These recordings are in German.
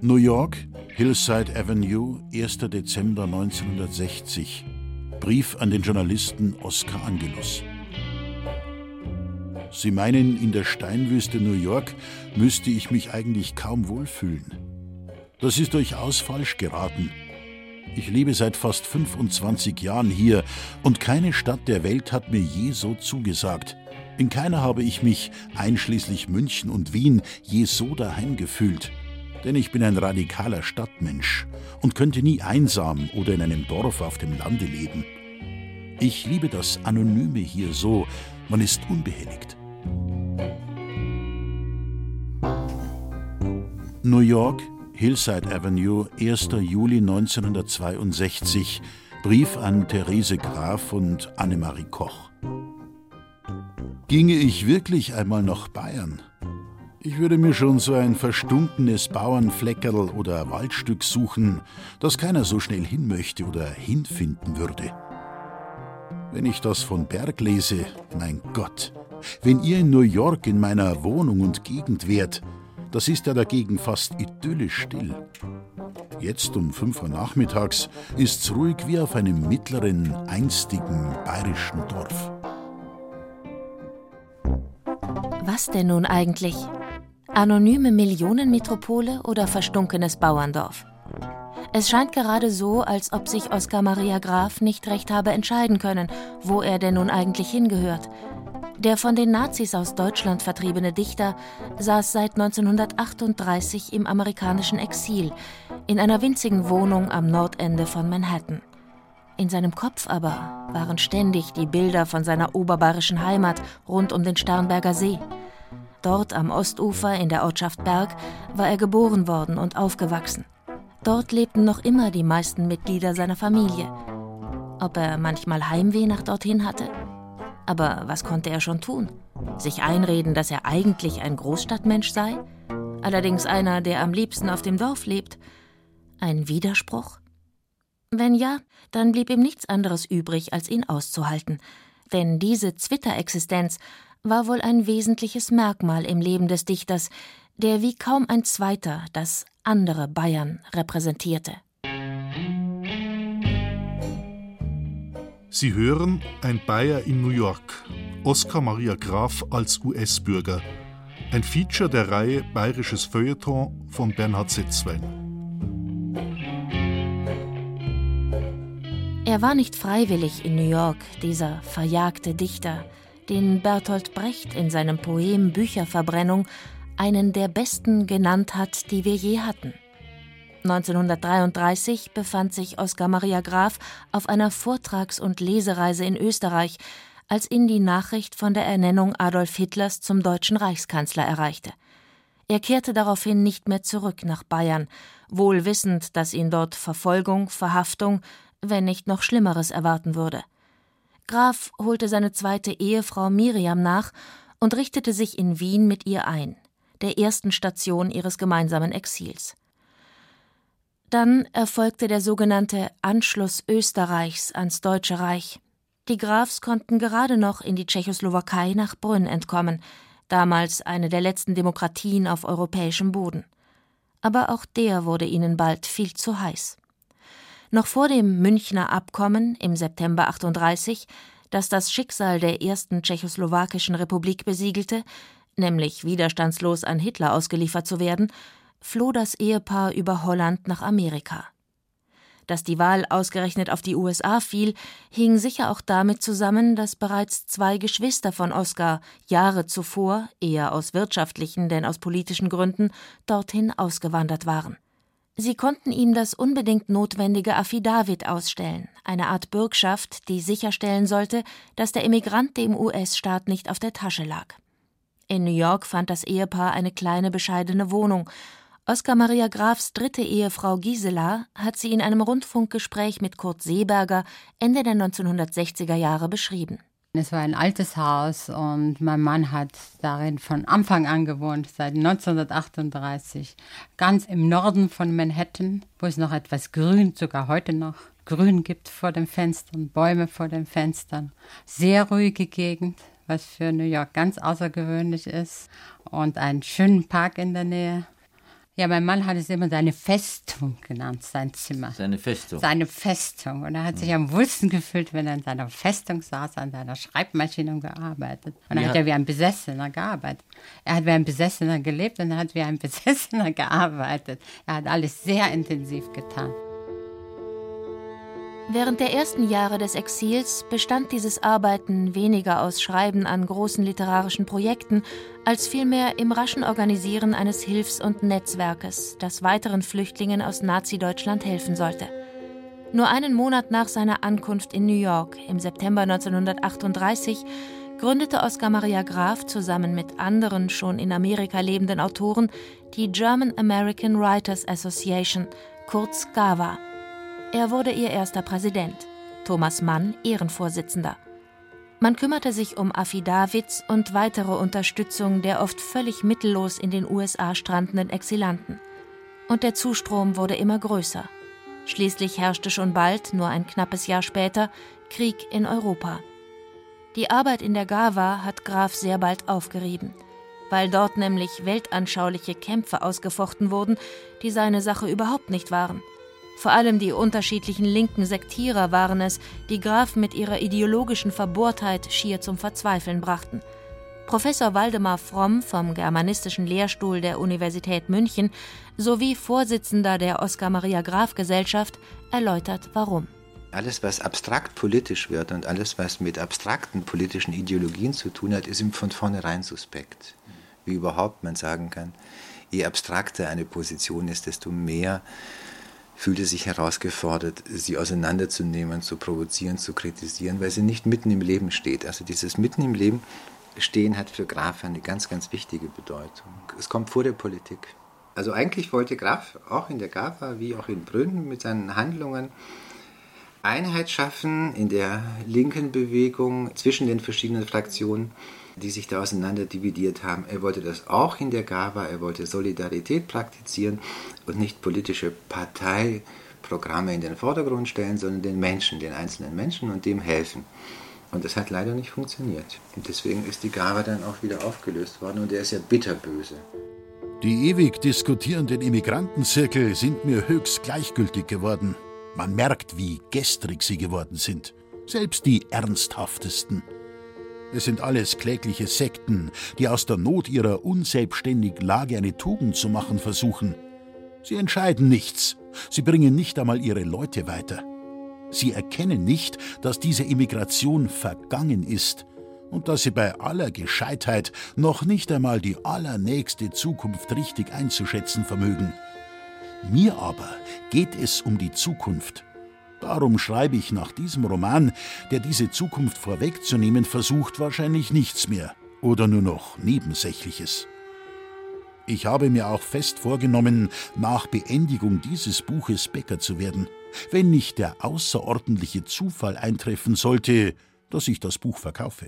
New York, Hillside Avenue, 1. Dezember 1960. Brief an den Journalisten Oscar Angelus. Sie meinen, in der Steinwüste New York müsste ich mich eigentlich kaum wohlfühlen. Das ist durchaus falsch geraten. Ich lebe seit fast 25 Jahren hier und keine Stadt der Welt hat mir je so zugesagt. In keiner habe ich mich, einschließlich München und Wien, je so daheim gefühlt. Denn ich bin ein radikaler Stadtmensch und könnte nie einsam oder in einem Dorf auf dem Lande leben. Ich liebe das Anonyme hier so, man ist unbehelligt. New York, Hillside Avenue, 1. Juli 1962. Brief an Therese Graf und Annemarie Koch. Ginge ich wirklich einmal nach Bayern? Ich würde mir schon so ein verstunkenes Bauernfleckerl oder Waldstück suchen, das keiner so schnell hin möchte oder hinfinden würde. Wenn ich das von Berg lese, mein Gott, wenn ihr in New York in meiner Wohnung und Gegend wärt, das ist ja dagegen fast idyllisch still. Jetzt um 5 Uhr nachmittags ist's ruhig wie auf einem mittleren, einstigen bayerischen Dorf. Was denn nun eigentlich? Anonyme Millionenmetropole oder verstunkenes Bauerndorf? Es scheint gerade so, als ob sich Oskar Maria Graf nicht recht habe entscheiden können, wo er denn nun eigentlich hingehört. Der von den Nazis aus Deutschland vertriebene Dichter saß seit 1938 im amerikanischen Exil, in einer winzigen Wohnung am Nordende von Manhattan. In seinem Kopf aber waren ständig die Bilder von seiner oberbayerischen Heimat rund um den Starnberger See. Dort am Ostufer in der Ortschaft Berg war er geboren worden und aufgewachsen. Dort lebten noch immer die meisten Mitglieder seiner Familie. Ob er manchmal Heimweh nach dorthin hatte? Aber was konnte er schon tun? Sich einreden, dass er eigentlich ein Großstadtmensch sei? Allerdings einer, der am liebsten auf dem Dorf lebt? Ein Widerspruch? Wenn ja, dann blieb ihm nichts anderes übrig, als ihn auszuhalten. Denn diese Zwitterexistenz war wohl ein wesentliches Merkmal im Leben des Dichters, der wie kaum ein zweiter das andere Bayern repräsentierte. Sie hören Ein Bayer in New York, Oskar Maria Graf als US-Bürger. Ein Feature der Reihe Bayerisches Feuilleton von Bernhard Setzwein. Er war nicht freiwillig in New York, dieser verjagte Dichter, den Bertolt Brecht in seinem Poem Bücherverbrennung einen der besten genannt hat, die wir je hatten. 1933 befand sich Oskar Maria Graf auf einer Vortrags- und Lesereise in Österreich, als ihn die Nachricht von der Ernennung Adolf Hitlers zum deutschen Reichskanzler erreichte. Er kehrte daraufhin nicht mehr zurück nach Bayern, wohl wissend, dass ihn dort Verfolgung, Verhaftung, wenn nicht noch Schlimmeres erwarten würde. Graf holte seine zweite Ehefrau Miriam nach und richtete sich in Wien mit ihr ein, der ersten Station ihres gemeinsamen Exils. Dann erfolgte der sogenannte Anschluss Österreichs ans Deutsche Reich. Die Grafs konnten gerade noch in die Tschechoslowakei nach Brünn entkommen, damals eine der letzten Demokratien auf europäischem Boden. Aber auch der wurde ihnen bald viel zu heiß. Noch vor dem Münchner Abkommen im September 38, das das Schicksal der ersten tschechoslowakischen Republik besiegelte, nämlich widerstandslos an Hitler ausgeliefert zu werden, floh das Ehepaar über Holland nach Amerika. Dass die Wahl ausgerechnet auf die USA fiel, hing sicher auch damit zusammen, dass bereits 2 Geschwister von Oskar Jahre zuvor, eher aus wirtschaftlichen denn aus politischen Gründen, dorthin ausgewandert waren. Sie konnten ihm das unbedingt notwendige Affidavit ausstellen, eine Art Bürgschaft, die sicherstellen sollte, dass der Emigrant dem US-Staat nicht auf der Tasche lag. In New York fand das Ehepaar eine kleine, bescheidene Wohnung. Oskar Maria Grafs dritte Ehefrau Gisela hat sie in einem Rundfunkgespräch mit Kurt Seeberger Ende der 1960er Jahre beschrieben. Es war ein altes Haus und mein Mann hat darin von Anfang an gewohnt, seit 1938. Ganz im Norden von Manhattan, wo es noch etwas Grün, sogar heute noch Grün gibt vor den Fenstern, Bäume vor den Fenstern. Sehr ruhige Gegend, was für New York ganz außergewöhnlich ist. Und einen schönen Park in der Nähe. Ja, mein Mann hat es immer seine Festung genannt, sein Zimmer. Seine Festung. Seine Festung. Und er hat sich am wohlsten gefühlt, wenn er in seiner Festung saß, an seiner Schreibmaschine und gearbeitet. Und dann hat er wie ein Besessener gearbeitet. Er hat wie ein Besessener gelebt und er hat wie ein Besessener gearbeitet. Er hat alles sehr intensiv getan. Während der ersten Jahre des Exils bestand dieses Arbeiten weniger aus Schreiben an großen literarischen Projekten, als vielmehr im raschen Organisieren eines Hilfs- und Netzwerkes, das weiteren Flüchtlingen aus Nazi-Deutschland helfen sollte. Nur einen Monat nach seiner Ankunft in New York im September 1938 gründete Oskar Maria Graf zusammen mit anderen schon in Amerika lebenden Autoren die German American Writers Association, kurz GAWA. Er wurde ihr erster Präsident, Thomas Mann Ehrenvorsitzender. Man kümmerte sich um Affidavits und weitere Unterstützung der oft völlig mittellos in den USA strandenden Exilanten. Und der Zustrom wurde immer größer. Schließlich herrschte schon bald, nur ein knappes Jahr später, Krieg in Europa. Die Arbeit in der GAWA hat Graf sehr bald aufgerieben, weil dort nämlich weltanschauliche Kämpfe ausgefochten wurden, die seine Sache überhaupt nicht waren. Vor allem die unterschiedlichen linken Sektierer waren es, die Graf mit ihrer ideologischen Verbohrtheit schier zum Verzweifeln brachten. Professor Waldemar Fromm vom Germanistischen Lehrstuhl der Universität München sowie Vorsitzender der Oskar Maria Graf Gesellschaft erläutert, warum. Alles, was abstrakt politisch wird und alles, was mit abstrakten politischen Ideologien zu tun hat, ist ihm von vornherein suspekt. Wie überhaupt man sagen kann, je abstrakter eine Position ist, desto mehr fühlt er sich herausgefordert, sie auseinanderzunehmen, zu provozieren, zu kritisieren, weil sie nicht mitten im Leben steht. Also dieses mitten im Leben stehen hat für Graf eine ganz, ganz wichtige Bedeutung. Es kommt vor der Politik. Also eigentlich wollte Graf auch in der GAWA wie auch in Brünn mit seinen Handlungen Einheit schaffen in der linken Bewegung zwischen den verschiedenen Fraktionen, die sich da auseinander dividiert haben. Er wollte das auch in der GAWA, er wollte Solidarität praktizieren und nicht politische Parteiprogramme in den Vordergrund stellen, sondern den Menschen, den einzelnen Menschen und dem helfen. Und das hat leider nicht funktioniert. Und deswegen ist die GAWA dann auch wieder aufgelöst worden und er ist ja bitterböse. Die ewig diskutierenden Immigrantenzirkel sind mir höchst gleichgültig geworden. Man merkt, wie gestrig sie geworden sind. Selbst die ernsthaftesten. Es sind alles klägliche Sekten, die aus der Not ihrer unselbstständigen Lage eine Tugend zu machen versuchen. Sie entscheiden nichts. Sie bringen nicht einmal ihre Leute weiter. Sie erkennen nicht, dass diese Immigration vergangen ist und dass sie bei aller Gescheitheit noch nicht einmal die allernächste Zukunft richtig einzuschätzen vermögen. Mir aber geht es um die Zukunft. Darum schreibe ich nach diesem Roman, der diese Zukunft vorwegzunehmen versucht, wahrscheinlich nichts mehr oder nur noch Nebensächliches. Ich habe mir auch fest vorgenommen, nach Beendigung dieses Buches Bäcker zu werden, wenn nicht der außerordentliche Zufall eintreffen sollte, dass ich das Buch verkaufe.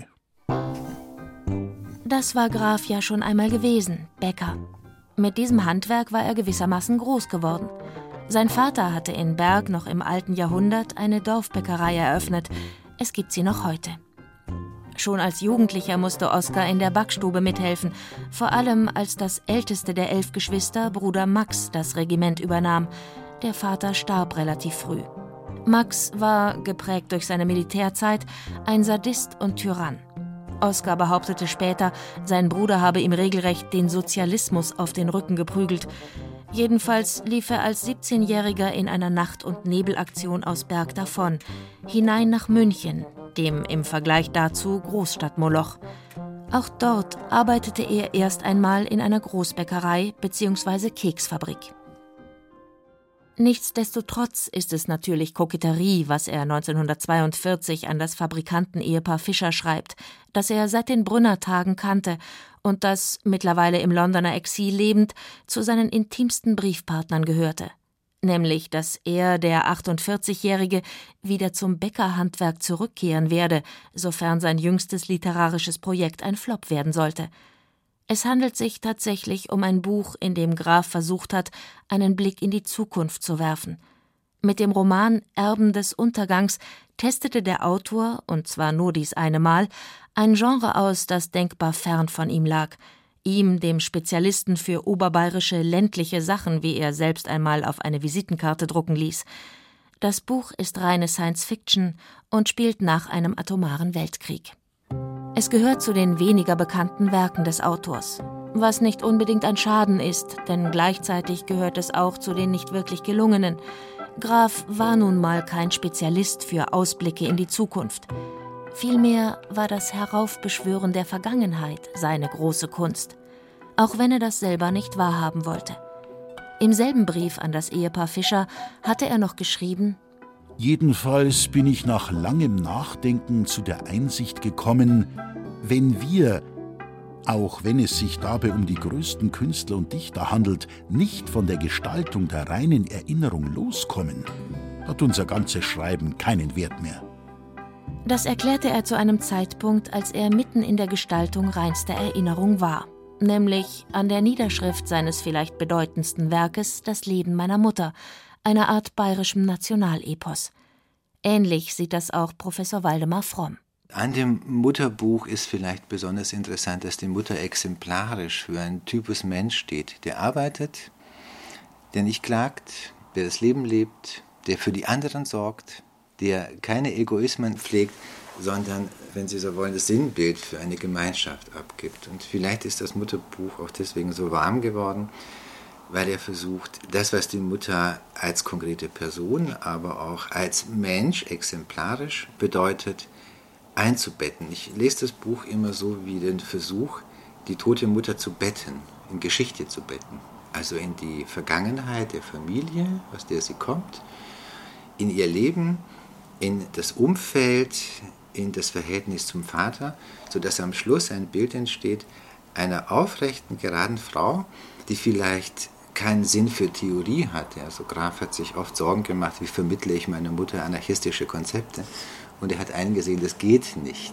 Das war Graf ja schon einmal gewesen, Bäcker. Mit diesem Handwerk war er gewissermaßen groß geworden. Sein Vater hatte in Berg noch im alten Jahrhundert eine Dorfbäckerei eröffnet. Es gibt sie noch heute. Schon als Jugendlicher musste Oskar in der Backstube mithelfen, vor allem als das älteste der 11 Geschwister, Bruder Max, das Regiment übernahm. Der Vater starb relativ früh. Max war, geprägt durch seine Militärzeit, ein Sadist und Tyrann. Oskar behauptete später, sein Bruder habe ihm regelrecht den Sozialismus auf den Rücken geprügelt. Jedenfalls lief er als 17-Jähriger in einer Nacht- und Nebelaktion aus Berg davon, hinein nach München, dem im Vergleich dazu Großstadtmoloch. Auch dort arbeitete er erst einmal in einer Großbäckerei bzw. Keksfabrik. Nichtsdestotrotz ist es natürlich Koketterie, was er 1942 an das Fabrikanten-Ehepaar Fischer schreibt, das er seit den Brünner-Tagen kannte und das, mittlerweile im Londoner Exil lebend, zu seinen intimsten Briefpartnern gehörte. Nämlich, dass er, der 48-Jährige, wieder zum Bäckerhandwerk zurückkehren werde, sofern sein jüngstes literarisches Projekt ein Flop werden sollte. Es handelt sich tatsächlich um ein Buch, in dem Graf versucht hat, einen Blick in die Zukunft zu werfen. Mit dem Roman Erben des Untergangs testete der Autor, und zwar nur dies eine Mal, ein Genre aus, das denkbar fern von ihm lag. Ihm, dem Spezialisten für oberbayerische ländliche Sachen, wie er selbst einmal auf eine Visitenkarte drucken ließ. Das Buch ist reine Science-Fiction und spielt nach einem atomaren Weltkrieg. Es gehört zu den weniger bekannten Werken des Autors, was nicht unbedingt ein Schaden ist, denn gleichzeitig gehört es auch zu den nicht wirklich gelungenen. Graf war nun mal kein Spezialist für Ausblicke in die Zukunft. Vielmehr war das Heraufbeschwören der Vergangenheit seine große Kunst, auch wenn er das selber nicht wahrhaben wollte. Im selben Brief an das Ehepaar Fischer hatte er noch geschrieben: Jedenfalls bin ich nach langem Nachdenken zu der Einsicht gekommen, wenn wir, auch wenn es sich dabei um die größten Künstler und Dichter handelt, nicht von der Gestaltung der reinen Erinnerung loskommen, hat unser ganzes Schreiben keinen Wert mehr. Das erklärte er zu einem Zeitpunkt, als er mitten in der Gestaltung reinster Erinnerung war, nämlich an der Niederschrift seines vielleicht bedeutendsten Werkes »Das Leben meiner Mutter«, einer Art bayerischem Nationalepos. Ähnlich sieht das auch Professor Waldemar Fromm. An dem Mutterbuch ist vielleicht besonders interessant, dass die Mutter exemplarisch für einen Typus Mensch steht, der arbeitet, der nicht klagt, der das Leben lebt, der für die anderen sorgt, der keine Egoismen pflegt, sondern, wenn Sie so wollen, das Sinnbild für eine Gemeinschaft abgibt. Und vielleicht ist das Mutterbuch auch deswegen so warm geworden, weil er versucht, das, was die Mutter als konkrete Person, aber auch als Mensch exemplarisch bedeutet, einzubetten. Ich lese das Buch immer so wie den Versuch, die tote Mutter zu betten, in Geschichte zu betten. Also in die Vergangenheit der Familie, aus der sie kommt, in ihr Leben, in das Umfeld, in das Verhältnis zum Vater, sodass am Schluss ein Bild entsteht einer aufrechten, geraden Frau, die vielleicht keinen Sinn für Theorie hatte. Also Graf hat sich oft Sorgen gemacht, wie vermittle ich meiner Mutter anarchistische Konzepte. Und er hat eingesehen, das geht nicht.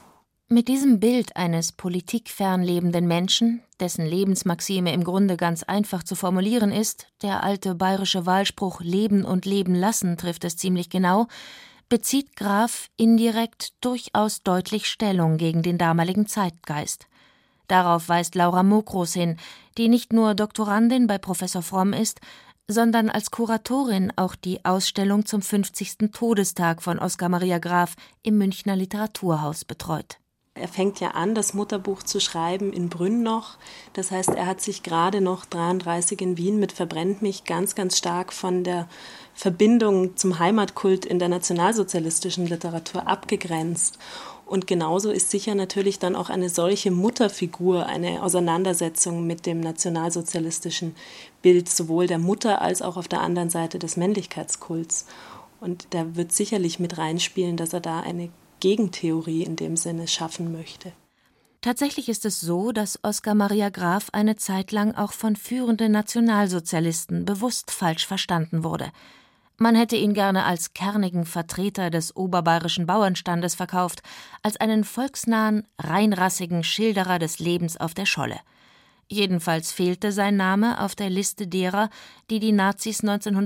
Mit diesem Bild eines politikfern lebenden Menschen, dessen Lebensmaxime im Grunde ganz einfach zu formulieren ist, der alte bayerische Wahlspruch »Leben und leben lassen« trifft es ziemlich genau, bezieht Graf indirekt durchaus deutlich Stellung gegen den damaligen Zeitgeist. Darauf weist Laura Mokros hin, die nicht nur Doktorandin bei Professor Fromm ist, sondern als Kuratorin auch die Ausstellung zum 50. Todestag von Oskar Maria Graf im Münchner Literaturhaus betreut. Er fängt ja an, das Mutterbuch zu schreiben in Brünn noch. Das heißt, er hat sich gerade noch 1933 in Wien mit Verbrennt mich ganz, ganz stark von der Verbindung zum Heimatkult in der nationalsozialistischen Literatur abgegrenzt. Und genauso ist sicher natürlich dann auch eine solche Mutterfigur eine Auseinandersetzung mit dem nationalsozialistischen Bild sowohl der Mutter als auch auf der anderen Seite des Männlichkeitskults. Und da wird sicherlich mit reinspielen, dass er da eine Gegentheorie in dem Sinne schaffen möchte. Tatsächlich ist es so, dass Oskar Maria Graf eine Zeit lang auch von führenden Nationalsozialisten bewusst falsch verstanden wurde. Man hätte ihn gerne als kernigen Vertreter des oberbayerischen Bauernstandes verkauft, als einen volksnahen, reinrassigen Schilderer des Lebens auf der Scholle. Jedenfalls fehlte sein Name auf der Liste derer, die die Nazis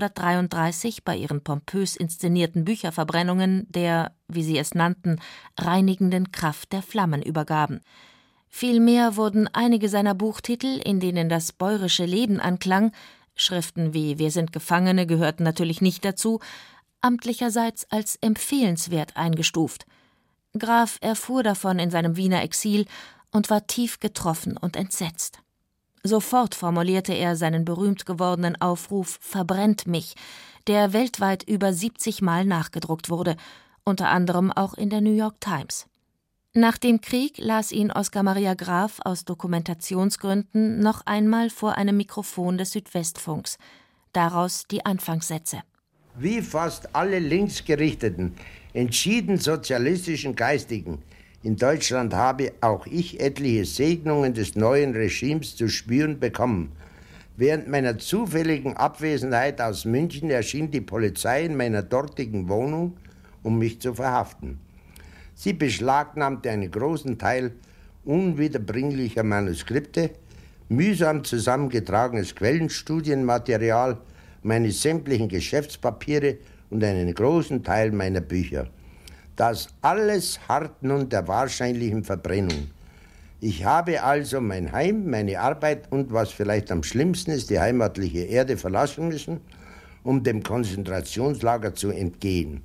1933 bei ihren pompös inszenierten Bücherverbrennungen der, wie sie es nannten, reinigenden Kraft der Flammen übergaben. Vielmehr wurden einige seiner Buchtitel, in denen das bäuerische Leben anklang, Schriften wie »Wir sind Gefangene« gehörten natürlich nicht dazu, amtlicherseits als empfehlenswert eingestuft. Graf erfuhr davon in seinem Wiener Exil und war tief getroffen und entsetzt. Sofort formulierte er seinen berühmt gewordenen Aufruf »Verbrennt mich«, der weltweit über 70 Mal nachgedruckt wurde, unter anderem auch in der New York Times. Nach dem Krieg las ihn Oskar Maria Graf aus Dokumentationsgründen noch einmal vor einem Mikrofon des Südwestfunks. Daraus die Anfangssätze. Wie fast alle linksgerichteten, entschieden sozialistischen Geistigen in Deutschland habe auch ich etliche Segnungen des neuen Regimes zu spüren bekommen. Während meiner zufälligen Abwesenheit aus München erschien die Polizei in meiner dortigen Wohnung, um mich zu verhaften. Sie beschlagnahmte einen großen Teil unwiederbringlicher Manuskripte, mühsam zusammengetragenes Quellenstudienmaterial, meine sämtlichen Geschäftspapiere und einen großen Teil meiner Bücher. Das alles harrt nun der wahrscheinlichen Verbrennung. Ich habe also mein Heim, meine Arbeit und was vielleicht am schlimmsten ist, die heimatliche Erde verlassen müssen, um dem Konzentrationslager zu entgehen.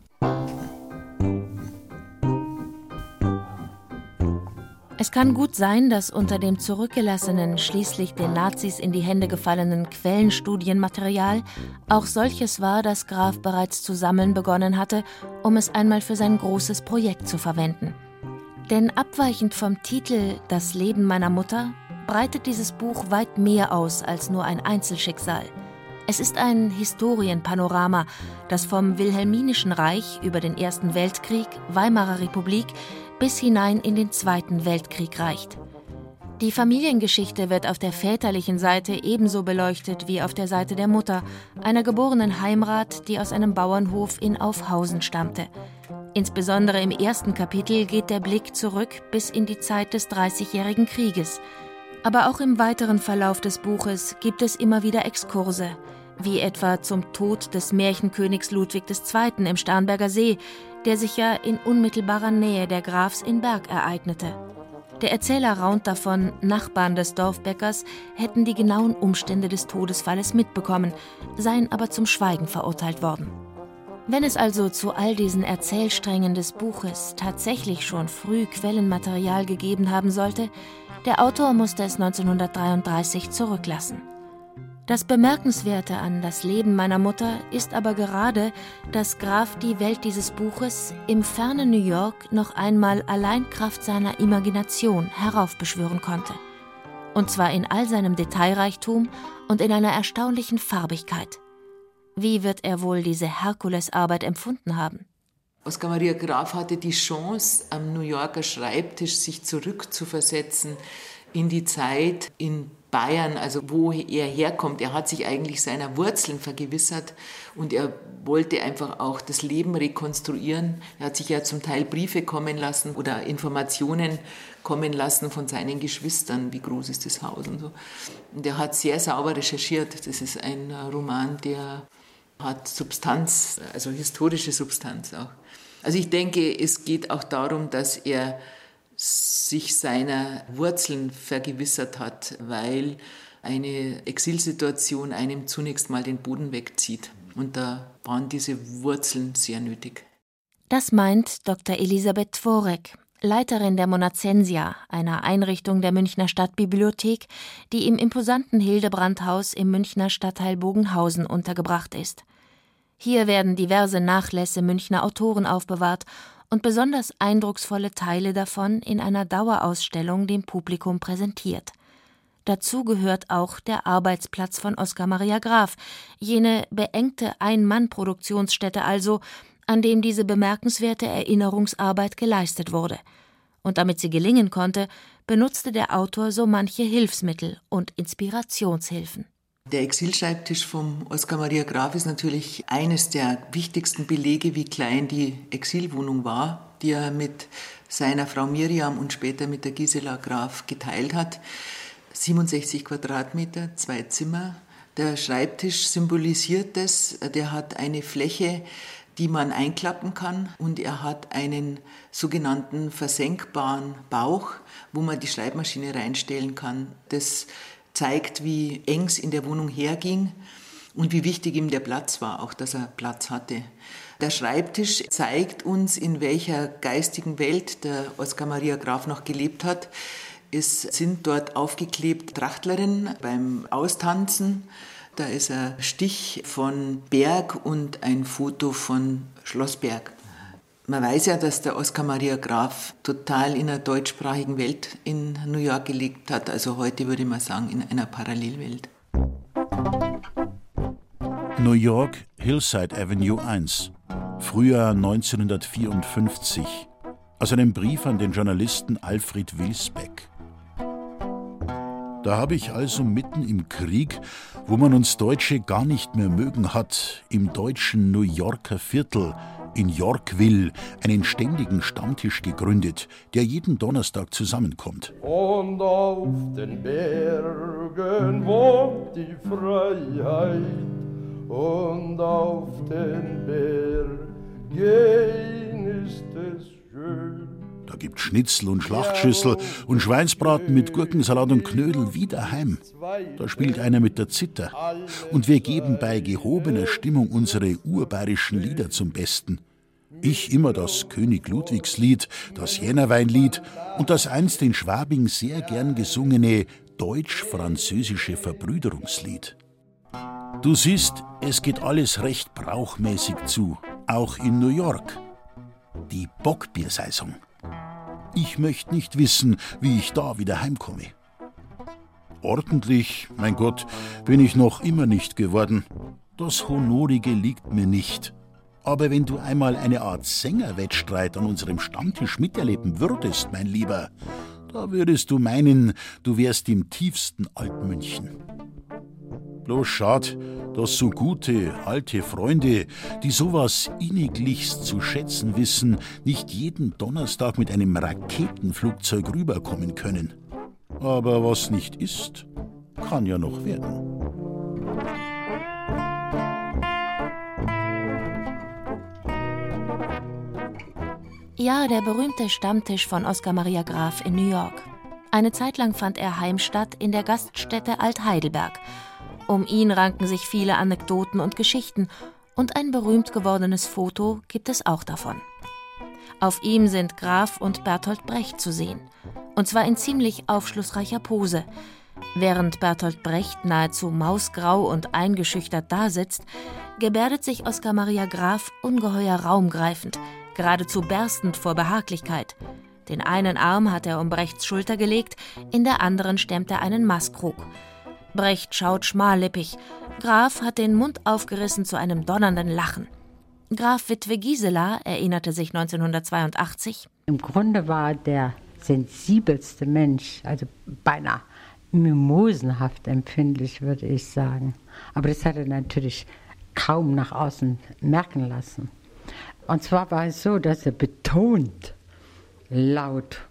Es kann gut sein, dass unter dem zurückgelassenen, schließlich den Nazis in die Hände gefallenen Quellenstudienmaterial auch solches war, das Graf bereits zu sammeln begonnen hatte, um es einmal für sein großes Projekt zu verwenden. Denn abweichend vom Titel »Das Leben meiner Mutter« breitet dieses Buch weit mehr aus als nur ein Einzelschicksal. Es ist ein Historienpanorama, das vom Wilhelminischen Reich über den Ersten Weltkrieg, Weimarer Republik bis hinein in den Zweiten Weltkrieg reicht. Die Familiengeschichte wird auf der väterlichen Seite ebenso beleuchtet wie auf der Seite der Mutter, einer geborenen Heimrat, die aus einem Bauernhof in Aufhausen stammte. Insbesondere im ersten Kapitel geht der Blick zurück bis in die Zeit des Dreißigjährigen Krieges. Aber auch im weiteren Verlauf des Buches gibt es immer wieder Exkurse, wie etwa zum Tod des Märchenkönigs Ludwig II. Im Starnberger See, der sich ja in unmittelbarer Nähe der Grafs in Berg ereignete. Der Erzähler raunt davon, Nachbarn des Dorfbäckers hätten die genauen Umstände des Todesfalles mitbekommen, seien aber zum Schweigen verurteilt worden. Wenn es also zu all diesen Erzählsträngen des Buches tatsächlich schon früh Quellenmaterial gegeben haben sollte, der Autor musste es 1933 zurücklassen. Das Bemerkenswerte an Das Leben meiner Mutter ist aber gerade, dass Graf die Welt dieses Buches im fernen New York noch einmal allein Kraft seiner Imagination heraufbeschwören konnte. Und zwar in all seinem Detailreichtum und in einer erstaunlichen Farbigkeit. Wie wird er wohl diese Herkulesarbeit empfunden haben? Oskar Maria Graf hatte die Chance, am New Yorker Schreibtisch sich zurückzuversetzen in die Zeit in Bayern, also wo er herkommt. Er hat sich eigentlich seiner Wurzeln vergewissert und er wollte einfach auch das Leben rekonstruieren. Er hat sich ja zum Teil Briefe kommen lassen oder Informationen kommen lassen von seinen Geschwistern, wie groß ist das Haus und so. Und er hat sehr sauber recherchiert. Das ist ein Roman, der hat Substanz, also historische Substanz auch. Also ich denke, es geht auch darum, dass er sich seiner Wurzeln vergewissert hat, weil eine Exilsituation einem zunächst mal den Boden wegzieht. Und da waren diese Wurzeln sehr nötig. Das meint Dr. Elisabeth Tworek, Leiterin der Monacensia, einer Einrichtung der Münchner Stadtbibliothek, die im imposanten Hildebrandhaus im Münchner Stadtteil Bogenhausen untergebracht ist. Hier werden diverse Nachlässe Münchner Autoren aufbewahrt und besonders eindrucksvolle Teile davon in einer Dauerausstellung dem Publikum präsentiert. Dazu gehört auch der Arbeitsplatz von Oskar Maria Graf, jene beengte Ein-Mann-Produktionsstätte also, an dem diese bemerkenswerte Erinnerungsarbeit geleistet wurde. Und damit sie gelingen konnte, benutzte der Autor so manche Hilfsmittel und Inspirationshilfen. Der Exilschreibtisch vom Oskar Maria Graf ist natürlich eines der wichtigsten Belege, wie klein die Exilwohnung war, die er mit seiner Frau Miriam und später mit der Gisela Graf geteilt hat. 67 Quadratmeter, 2 Zimmer. Der Schreibtisch symbolisiert das. Der hat eine Fläche, die man einklappen kann, und er hat einen sogenannten versenkbaren Bauch, wo man die Schreibmaschine reinstellen kann. Das zeigt, wie eng es in der Wohnung herging und wie wichtig ihm der Platz war, auch dass er Platz hatte. Der Schreibtisch zeigt uns, in welcher geistigen Welt der Oskar Maria Graf noch gelebt hat. Es sind dort aufgeklebt Trachtlerinnen beim Austanzen. Da ist ein Stich von Berg und ein Foto von Schloss Berg. Man weiß ja, dass der Oskar Maria Graf total in einer deutschsprachigen Welt in New York gelebt hat. Also heute würde man sagen, in einer Parallelwelt. New York, Hillside Avenue 1, Frühjahr 1954. Aus einem Brief an den Journalisten Alfred Wilsbeck. Da habe ich also mitten im Krieg, wo man uns Deutsche gar nicht mehr mögen hat, im deutschen New Yorker Viertel, in Yorkville, einen ständigen Stammtisch gegründet, der jeden Donnerstag zusammenkommt. Und auf den Bergen wohnt die Freiheit, und auf den Bergen ist es schön. Da gibt's Schnitzel und Schlachtschüssel und Schweinsbraten mit Gurkensalat und Knödel wie daheim. Da spielt einer mit der Zither. Und wir geben bei gehobener Stimmung unsere urbayerischen Lieder zum Besten. Ich immer das König Ludwigs Lied, das Jännerweinlied und das einst in Schwabing sehr gern gesungene deutsch-französische Verbrüderungslied. Du siehst, es geht alles recht brauchmäßig zu, auch in New York. Die Bockbiersaison. Ich möchte nicht wissen, wie ich da wieder heimkomme. Ordentlich, mein Gott, bin ich noch immer nicht geworden. Das Honorige liegt mir nicht. Aber wenn du einmal eine Art Sängerwettstreit an unserem Stammtisch miterleben würdest, mein Lieber, da würdest du meinen, du wärst im tiefsten Altmünchen. Bloß schad, dass so gute, alte Freunde, die sowas inniglichst zu schätzen wissen, nicht jeden Donnerstag mit einem Raketenflugzeug rüberkommen können. Aber was nicht ist, kann ja noch werden. Ja, der berühmte Stammtisch von Oskar Maria Graf in New York. Eine Zeit lang fand er Heimstatt in der Gaststätte Alt-Heidelberg. Um ihn ranken sich viele Anekdoten und Geschichten und ein berühmt gewordenes Foto gibt es auch davon. Auf ihm sind Graf und Bertolt Brecht zu sehen, und zwar in ziemlich aufschlussreicher Pose. Während Bertolt Brecht nahezu mausgrau und eingeschüchtert dasitzt, gebärdet sich Oskar Maria Graf ungeheuer raumgreifend, geradezu berstend vor Behaglichkeit. Den einen Arm hat er um Brechts Schulter gelegt, in der anderen stemmt er einen Maßkrug. Brecht schaut schmallippig. Graf hat den Mund aufgerissen zu einem donnernden Lachen. Graf Witwe Gisela erinnerte sich 1982. Im Grunde war der sensibelste Mensch, also beinahe mimosenhaft empfindlich, würde ich sagen. Aber das hat er natürlich kaum nach außen merken lassen. Und zwar war es so, dass er betont laut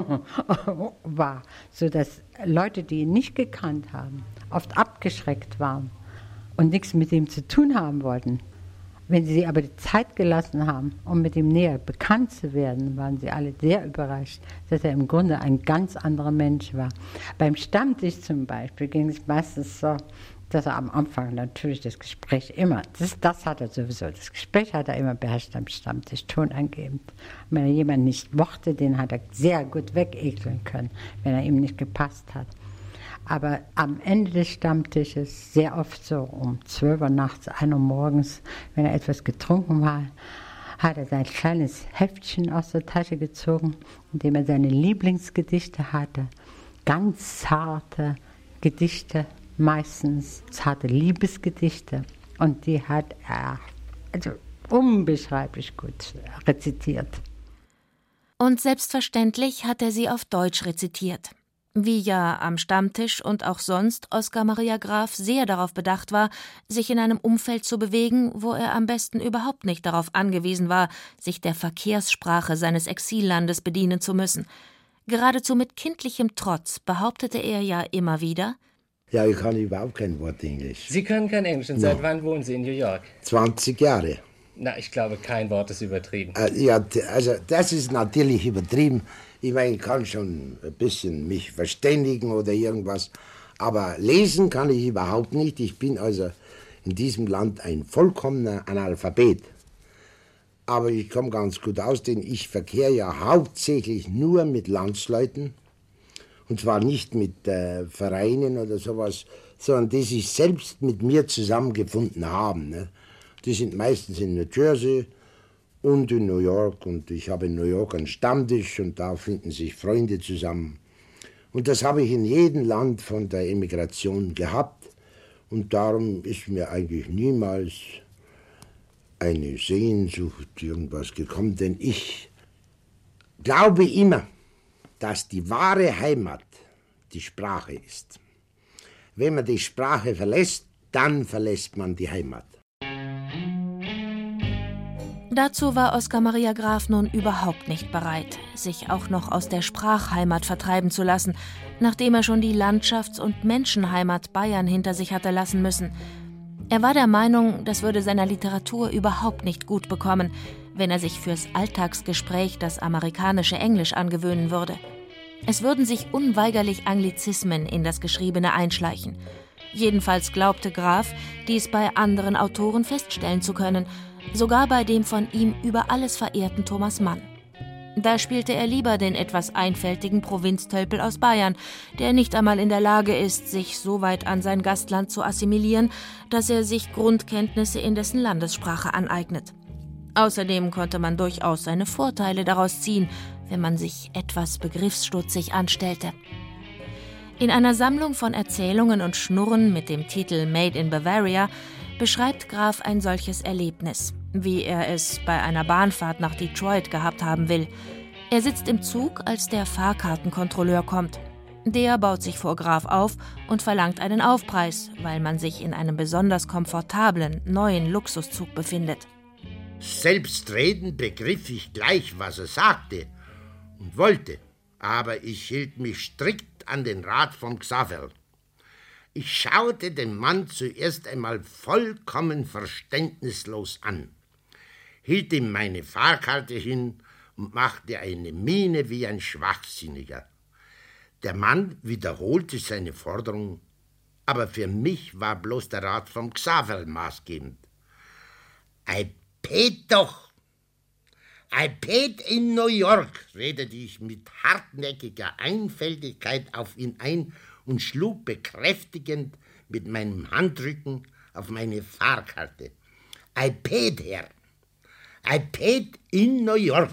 war, sodass Leute, die ihn nicht gekannt haben, oft abgeschreckt waren und nichts mit ihm zu tun haben wollten. Wenn sie aber die Zeit gelassen haben, um mit ihm näher bekannt zu werden, waren sie alle sehr überrascht, dass er im Grunde ein ganz anderer Mensch war. Beim Stammtisch zum Beispiel ging es meistens so, dass er am Anfang natürlich das Gespräch immer, das hat er sowieso, das Gespräch hat er immer beherrscht am Stammtisch, tonangebend. Und wenn er jemanden nicht mochte, den hat er sehr gut wegekeln können, wenn er ihm nicht gepasst hat. Aber am Ende des Stammtisches, sehr oft so um 12 Uhr nachts, 1 Uhr morgens, wenn er etwas getrunken war, hat er sein kleines Heftchen aus der Tasche gezogen, in dem er seine Lieblingsgedichte hatte. Ganz zarte Gedichte, meistens zarte Liebesgedichte. Und die hat er also unbeschreiblich gut rezitiert. Und selbstverständlich hat er sie auf Deutsch rezitiert. Wie ja am Stammtisch und auch sonst Oskar Maria Graf sehr darauf bedacht war, sich in einem Umfeld zu bewegen, wo er am besten überhaupt nicht darauf angewiesen war, sich der Verkehrssprache seines Exillandes bedienen zu müssen. Geradezu mit kindlichem Trotz behauptete er ja immer wieder: Ja, ich kann überhaupt kein Wort Englisch. Sie können kein Englisch. Und seit wann wohnen Sie in New York? 20 Jahre. Na, ich glaube, kein Wort ist übertrieben. Ja, also das ist natürlich übertrieben. Ich meine, ich kann schon ein bisschen mich verständigen oder irgendwas, aber lesen kann ich überhaupt nicht. Ich bin also in diesem Land ein vollkommener Analphabet. Aber ich komme ganz gut aus, denn ich verkehre ja hauptsächlich nur mit Landsleuten. Und zwar nicht mit Vereinen oder sowas, sondern die sich selbst mit mir zusammengefunden haben. Ne? Die sind meistens in New Jersey und in New York. Und ich habe in New York einen Stammtisch und da finden sich Freunde zusammen. Und das habe ich in jedem Land von der Emigration gehabt. Und darum ist mir eigentlich niemals eine Sehnsucht irgendwas gekommen. Denn ich glaube immer, dass die wahre Heimat die Sprache ist. Wenn man die Sprache verlässt, dann verlässt man die Heimat. Dazu war Oskar Maria Graf nun überhaupt nicht bereit, sich auch noch aus der Sprachheimat vertreiben zu lassen, nachdem er schon die Landschafts- und Menschenheimat Bayern hinter sich hatte lassen müssen. Er war der Meinung, das würde seiner Literatur überhaupt nicht gut bekommen, wenn er sich fürs Alltagsgespräch das amerikanische Englisch angewöhnen würde. Es würden sich unweigerlich Anglizismen in das Geschriebene einschleichen. Jedenfalls glaubte Graf, dies bei anderen Autoren feststellen zu können, sogar bei dem von ihm über alles verehrten Thomas Mann. Da spielte er lieber den etwas einfältigen Provinztölpel aus Bayern, der nicht einmal in der Lage ist, sich so weit an sein Gastland zu assimilieren, dass er sich Grundkenntnisse in dessen Landessprache aneignet. Außerdem konnte man durchaus seine Vorteile daraus ziehen, wenn man sich etwas begriffsstutzig anstellte. In einer Sammlung von Erzählungen und Schnurren mit dem Titel Made in Bavaria beschreibt Graf ein solches Erlebnis, wie er es bei einer Bahnfahrt nach Detroit gehabt haben will. Er sitzt im Zug, als der Fahrkartenkontrolleur kommt. Der baut sich vor Graf auf und verlangt einen Aufpreis, weil man sich in einem besonders komfortablen, neuen Luxuszug befindet. Selbstredend begriff ich gleich, was er sagte und wollte, aber ich hielt mich strikt an den Rat von Xaver. Ich schaute den Mann zuerst einmal vollkommen verständnislos an, hielt ihm meine Fahrkarte hin und machte eine Miene wie ein Schwachsinniger. Der Mann wiederholte seine Forderung, aber für mich war bloß der Rat von Xaver maßgebend. »I paid doch! I paid in New York«, redete ich mit hartnäckiger Einfältigkeit auf ihn ein und schlug bekräftigend mit meinem Handrücken auf meine Fahrkarte. »I paid, Herr. I paid in New York.«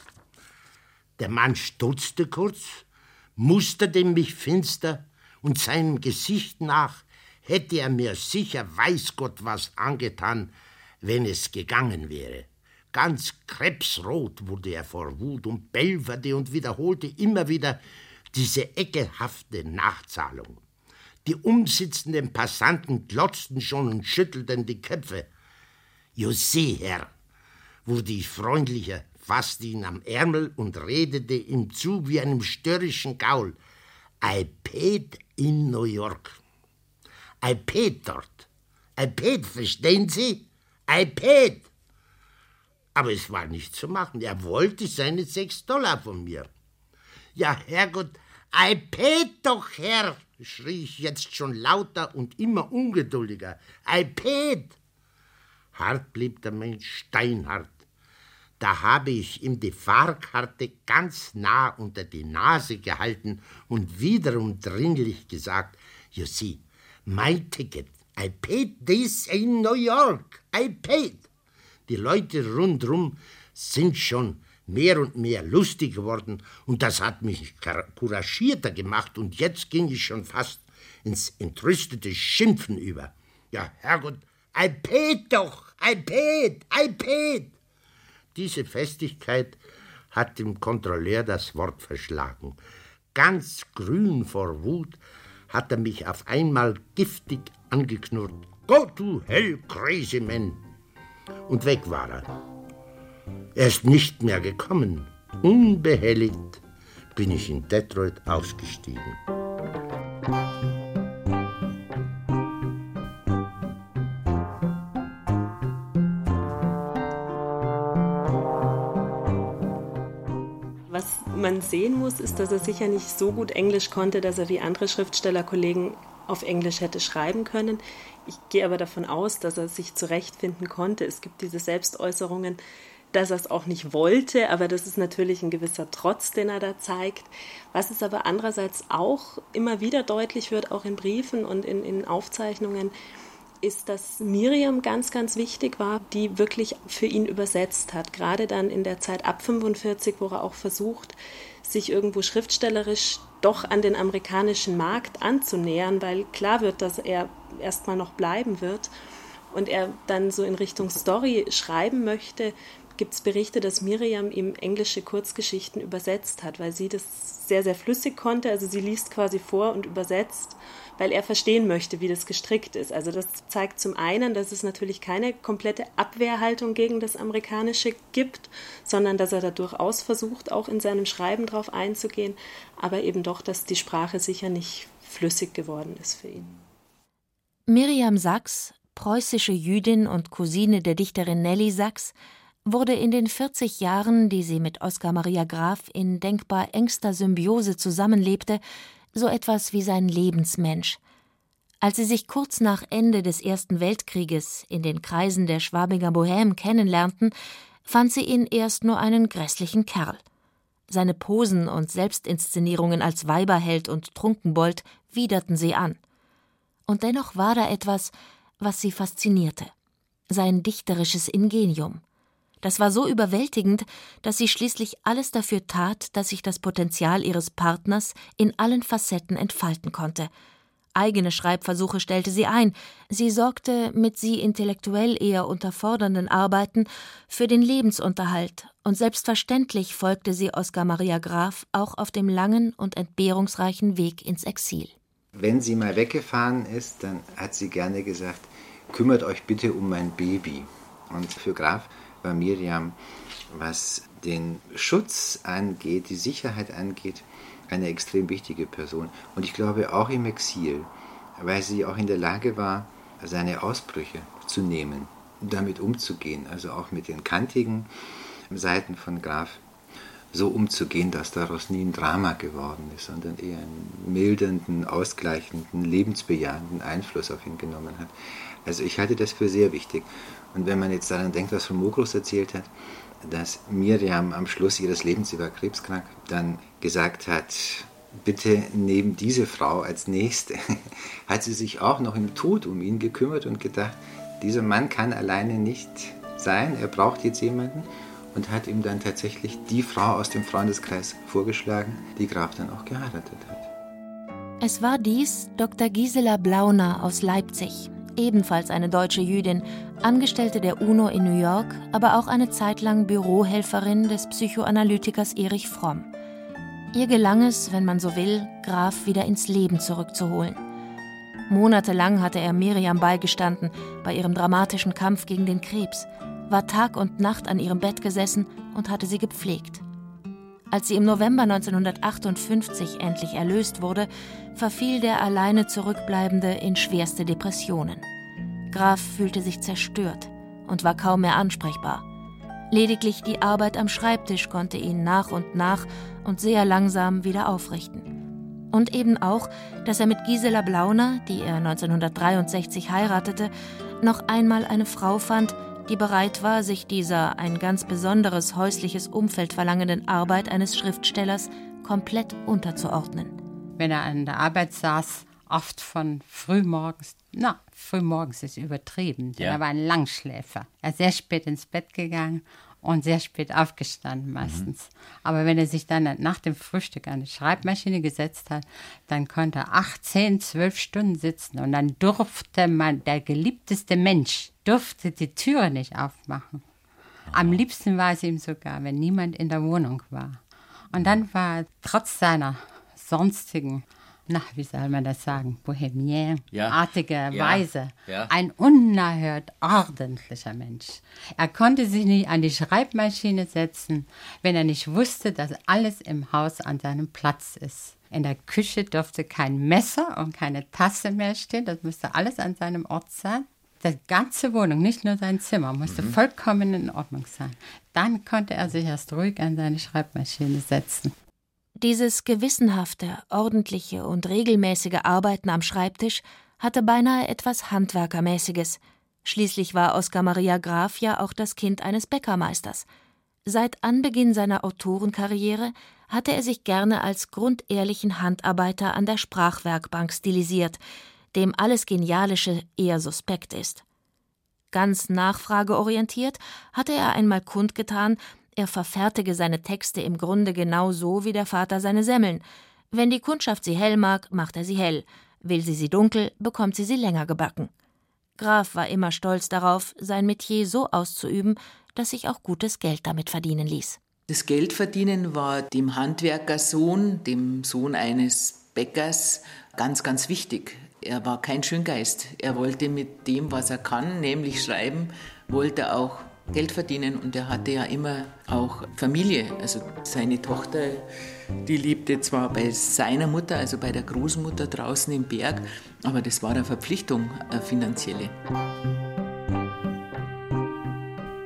Der Mann stutzte kurz, musterte mich finster und seinem Gesicht nach hätte er mir sicher weiß Gott was angetan, wenn es gegangen wäre. Ganz krebsrot wurde er vor Wut und belferte und wiederholte immer wieder diese ekelhafte Nachzahlung. Die umsitzenden Passanten glotzten schon und schüttelten die Köpfe. »José, Herr«, wurde ich freundlicher, fasste ihn am Ärmel und redete ihm zu wie einem störrischen Gaul. »I paid in New York. I paid dort. I paid, verstehen Sie? I paid.« Aber es war nicht zu machen. Er wollte seine $6 von mir. »Ja, Herrgott, I paid doch, Herr«, schrie ich jetzt schon lauter und immer ungeduldiger. »I paid.« Hart blieb der Mensch, steinhart. Da habe ich ihm die Fahrkarte ganz nah unter die Nase gehalten und wiederum dringlich gesagt, »You see, my ticket, I paid this in New York, I paid.« Die Leute rundherum sind schon mehr und mehr lustig geworden und das hat mich couragierter gemacht und jetzt ging ich schon fast ins entrüstete Schimpfen über. »Ja, Herrgott, I paid doch, I paid, I paid.« Diese Festigkeit hat dem Kontrolleur das Wort verschlagen. Ganz grün vor Wut hat er mich auf einmal giftig angeknurrt. »Go to hell, crazy man!« Und weg war er. Er ist nicht mehr gekommen. Unbehelligt bin ich in Detroit ausgestiegen. Was man sehen muss, ist, dass er sicher nicht so gut Englisch konnte, dass er wie andere Schriftstellerkollegen auf Englisch hätte schreiben können. Ich gehe aber davon aus, dass er sich zurechtfinden konnte. Es gibt diese Selbstäußerungen, dass er es auch nicht wollte, aber das ist natürlich ein gewisser Trotz, den er da zeigt. Was es aber andererseits auch immer wieder deutlich wird, auch in Briefen und in Aufzeichnungen, ist, dass Miriam ganz, ganz wichtig war, die wirklich für ihn übersetzt hat. Gerade dann in der Zeit ab 1945, wo er auch versucht, sich irgendwo schriftstellerisch doch an den amerikanischen Markt anzunähern, weil klar wird, dass er erstmal noch bleiben wird und er dann so in Richtung Story schreiben möchte, gibt es Berichte, dass Miriam ihm englische Kurzgeschichten übersetzt hat, weil sie das sehr, sehr flüssig konnte. Also sie liest quasi vor und übersetzt, weil er verstehen möchte, wie das gestrickt ist. Also das zeigt zum einen, dass es natürlich keine komplette Abwehrhaltung gegen das Amerikanische gibt, sondern dass er da durchaus versucht, auch in seinem Schreiben drauf einzugehen, aber eben doch, dass die Sprache sicher nicht flüssig geworden ist für ihn. Miriam Sachs, preußische Jüdin und Cousine der Dichterin Nelly Sachs, wurde in den 40 Jahren, die sie mit Oskar Maria Graf in denkbar engster Symbiose zusammenlebte, so etwas wie sein Lebensmensch. Als sie sich kurz nach Ende des Ersten Weltkrieges in den Kreisen der Schwabinger Bohème kennenlernten, fand sie ihn erst nur einen grässlichen Kerl. Seine Posen und Selbstinszenierungen als Weiberheld und Trunkenbold widerten sie an. Und dennoch war da etwas, was sie faszinierte: sein dichterisches Ingenium. Das war so überwältigend, dass sie schließlich alles dafür tat, dass sich das Potenzial ihres Partners in allen Facetten entfalten konnte. Eigene Schreibversuche stellte sie ein. Sie sorgte mit sie intellektuell eher unterfordernden Arbeiten für den Lebensunterhalt, und selbstverständlich folgte sie Oskar Maria Graf auch auf dem langen und entbehrungsreichen Weg ins Exil. Wenn sie mal weggefahren ist, dann hat sie gerne gesagt: Kümmert euch bitte um mein Baby. Und für Graf war Miriam, was den Schutz angeht, die Sicherheit angeht, eine extrem wichtige Person. Und ich glaube auch im Exil, weil sie auch in der Lage war, seine Ausbrüche zu nehmen, damit umzugehen, also auch mit den kantigen Seiten von Graf so umzugehen, dass daraus nie ein Drama geworden ist, sondern eher einen mildernden, ausgleichenden, lebensbejahenden Einfluss auf ihn genommen hat. Also ich halte das für sehr wichtig. Und wenn man jetzt daran denkt, was von Mokrus erzählt hat, dass Miriam am Schluss ihres Lebens, sie war krebskrank, dann gesagt hat, bitte neben diese Frau als Nächste, hat sie sich auch noch im Tod um ihn gekümmert und gedacht, dieser Mann kann alleine nicht sein, er braucht jetzt jemanden, und hat ihm dann tatsächlich die Frau aus dem Freundeskreis vorgeschlagen, die Graf dann auch geheiratet hat. Es war dies Dr. Gisela Blauner aus Leipzig, ebenfalls eine deutsche Jüdin, Angestellte der UNO in New York, aber auch eine Zeit lang Bürohelferin des Psychoanalytikers Erich Fromm. Ihr gelang es, wenn man so will, Graf wieder ins Leben zurückzuholen. Monatelang hatte er Miriam beigestanden bei ihrem dramatischen Kampf gegen den Krebs, war Tag und Nacht an ihrem Bett gesessen und hatte sie gepflegt. Als sie im November 1958 endlich erlöst wurde, verfiel der alleine Zurückbleibende in schwerste Depressionen. Graf fühlte sich zerstört und war kaum mehr ansprechbar. Lediglich die Arbeit am Schreibtisch konnte ihn nach und sehr langsam wieder aufrichten. Und eben auch, dass er mit Gisela Blauner, die er 1963 heiratete, noch einmal eine Frau fand, die bereit war, sich dieser ein ganz besonderes häusliches Umfeld verlangenden Arbeit eines Schriftstellers komplett unterzuordnen. Wenn er an der Arbeit saß, oft von frühmorgens ist übertrieben, denn er war ein Langschläfer. Er ist sehr spät ins Bett gegangen und sehr spät aufgestanden meistens. Aber wenn er sich dann nach dem Frühstück an die Schreibmaschine gesetzt hat, dann konnte er 8, 10, 12 Stunden sitzen und dann durfte der geliebteste Mensch die Türe nicht aufmachen. Am liebsten war es ihm sogar, wenn niemand in der Wohnung war. Und dann war er trotz seiner sonstigen, wie soll man das sagen, bohemien-artige Weise, ein unerhört ordentlicher Mensch. Er konnte sich nicht an die Schreibmaschine setzen, wenn er nicht wusste, dass alles im Haus an seinem Platz ist. In der Küche durfte kein Messer und keine Tasse mehr stehen, das musste alles an seinem Ort sein. Die ganze Wohnung, nicht nur sein Zimmer, musste vollkommen in Ordnung sein. Dann konnte er sich erst ruhig an seine Schreibmaschine setzen. Dieses gewissenhafte, ordentliche und regelmäßige Arbeiten am Schreibtisch hatte beinahe etwas Handwerkermäßiges. Schließlich war Oskar Maria Graf ja auch das Kind eines Bäckermeisters. Seit Anbeginn seiner Autorenkarriere hatte er sich gerne als grundehrlichen Handarbeiter an der Sprachwerkbank stilisiert, dem alles Genialische eher suspekt ist. Ganz nachfrageorientiert hatte er einmal kundgetan, er verfertige seine Texte im Grunde genau so wie der Vater seine Semmeln. Wenn die Kundschaft sie hell mag, macht er sie hell. Will sie dunkel, bekommt sie länger gebacken. Graf war immer stolz darauf, sein Metier so auszuüben, dass sich auch gutes Geld damit verdienen ließ. Das Geldverdienen war dem Handwerkersohn, dem Sohn eines Bäckers, ganz, ganz wichtig. Er war kein Schöngeist. Er wollte mit dem, was er kann, nämlich schreiben, wollte auch Geld verdienen. Und er hatte ja immer auch Familie. Also seine Tochter, die lebte zwar bei seiner Mutter, also bei der Großmutter draußen im Berg, aber das war eine Verpflichtung, eine finanzielle.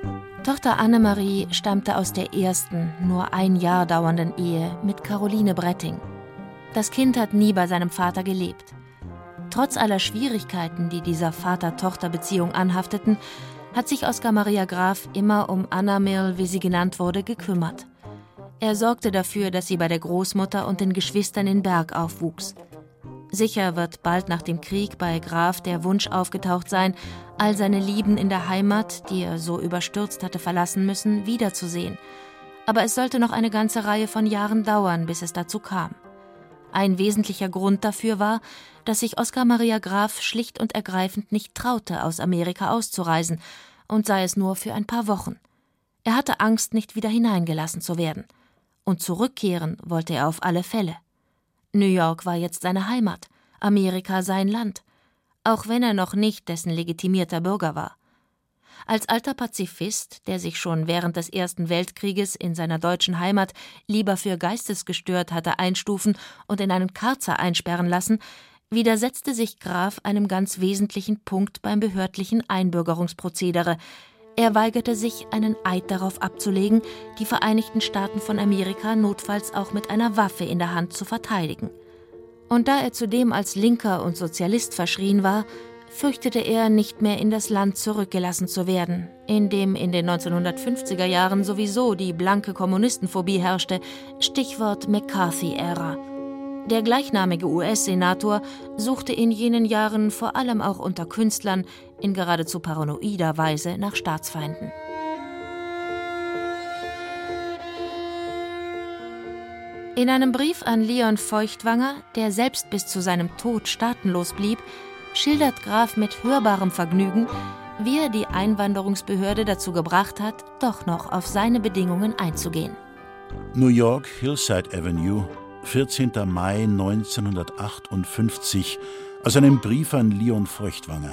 Tochter Annemarie stammte aus der ersten, nur ein Jahr dauernden Ehe mit Caroline Bretting. Das Kind hat nie bei seinem Vater gelebt. Trotz aller Schwierigkeiten, die dieser Vater-Tochter-Beziehung anhafteten, hat sich Oskar Maria Graf immer um Anna Mirl, wie sie genannt wurde, gekümmert. Er sorgte dafür, dass sie bei der Großmutter und den Geschwistern in Berg aufwuchs. Sicher wird bald nach dem Krieg bei Graf der Wunsch aufgetaucht sein, all seine Lieben in der Heimat, die er so überstürzt hatte verlassen müssen, wiederzusehen. Aber es sollte noch eine ganze Reihe von Jahren dauern, bis es dazu kam. Ein wesentlicher Grund dafür war, dass sich Oskar Maria Graf schlicht und ergreifend nicht traute, aus Amerika auszureisen, und sei es nur für ein paar Wochen. Er hatte Angst, nicht wieder hineingelassen zu werden. Und zurückkehren wollte er auf alle Fälle. New York war jetzt seine Heimat, Amerika sein Land, auch wenn er noch nicht dessen legitimierter Bürger war. Als alter Pazifist, der sich schon während des Ersten Weltkrieges in seiner deutschen Heimat lieber für geistesgestört hatte einstufen und in einen Karzer einsperren lassen, widersetzte sich Graf einem ganz wesentlichen Punkt beim behördlichen Einbürgerungsprozedere. Er weigerte sich, einen Eid darauf abzulegen, die Vereinigten Staaten von Amerika notfalls auch mit einer Waffe in der Hand zu verteidigen. Und da er zudem als Linker und Sozialist verschrien war, fürchtete er, nicht mehr in das Land zurückgelassen zu werden, in dem in den 1950er Jahren sowieso die blanke Kommunistenphobie herrschte, Stichwort McCarthy-Ära. Der gleichnamige US-Senator suchte in jenen Jahren vor allem auch unter Künstlern in geradezu paranoider Weise nach Staatsfeinden. In einem Brief an Leon Feuchtwanger, der selbst bis zu seinem Tod staatenlos blieb, schildert Graf mit hörbarem Vergnügen, wie er die Einwanderungsbehörde dazu gebracht hat, doch noch auf seine Bedingungen einzugehen. New York, Hillside Avenue, 14. Mai 1958, aus einem Brief an Leon Feuchtwanger.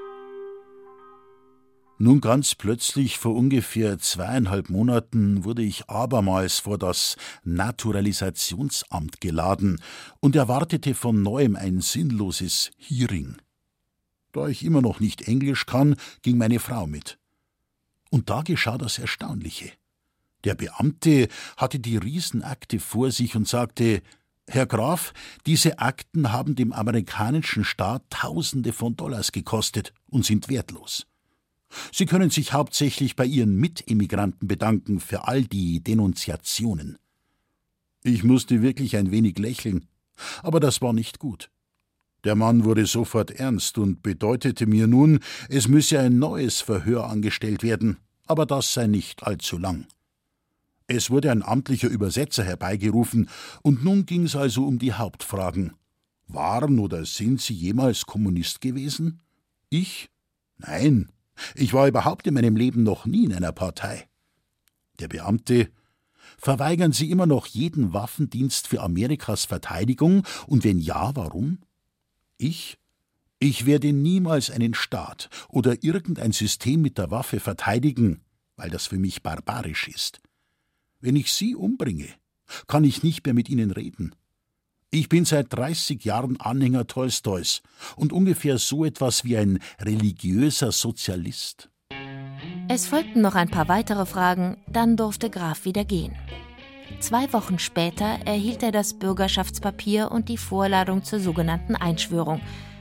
Nun ganz plötzlich, vor ungefähr 2,5 Monaten, wurde ich abermals vor das Naturalisationsamt geladen und erwartete von neuem ein sinnloses Hearing. Da ich immer noch nicht Englisch kann, ging meine Frau mit. Und da geschah das Erstaunliche. Der Beamte hatte die Riesenakte vor sich und sagte: Herr Graf, diese Akten haben dem amerikanischen Staat Tausende von Dollars gekostet und sind wertlos. Sie können sich hauptsächlich bei Ihren Mitemmigranten bedanken für all die Denunziationen. Ich musste wirklich ein wenig lächeln, aber das war nicht gut. Der Mann wurde sofort ernst und bedeutete mir nun, es müsse ein neues Verhör angestellt werden, aber das sei nicht allzu lang. Es wurde ein amtlicher Übersetzer herbeigerufen, und nun ging es also um die Hauptfragen. Waren oder sind Sie jemals Kommunist gewesen? Ich? Nein, ich war überhaupt in meinem Leben noch nie in einer Partei. Der Beamte: Verweigern Sie immer noch jeden Waffendienst für Amerikas Verteidigung, und wenn ja, warum? Ich werde niemals einen Staat oder irgendein System mit der Waffe verteidigen, weil das für mich barbarisch ist. Wenn ich Sie umbringe, kann ich nicht mehr mit Ihnen reden. Ich bin seit 30 Jahren Anhänger Tolstois und ungefähr so etwas wie ein religiöser Sozialist. Es folgten noch ein paar weitere Fragen, dann durfte Graf wieder gehen. 2 Wochen später erhielt er das Bürgerschaftspapier und die Vorladung zur sogenannten Einschwörung.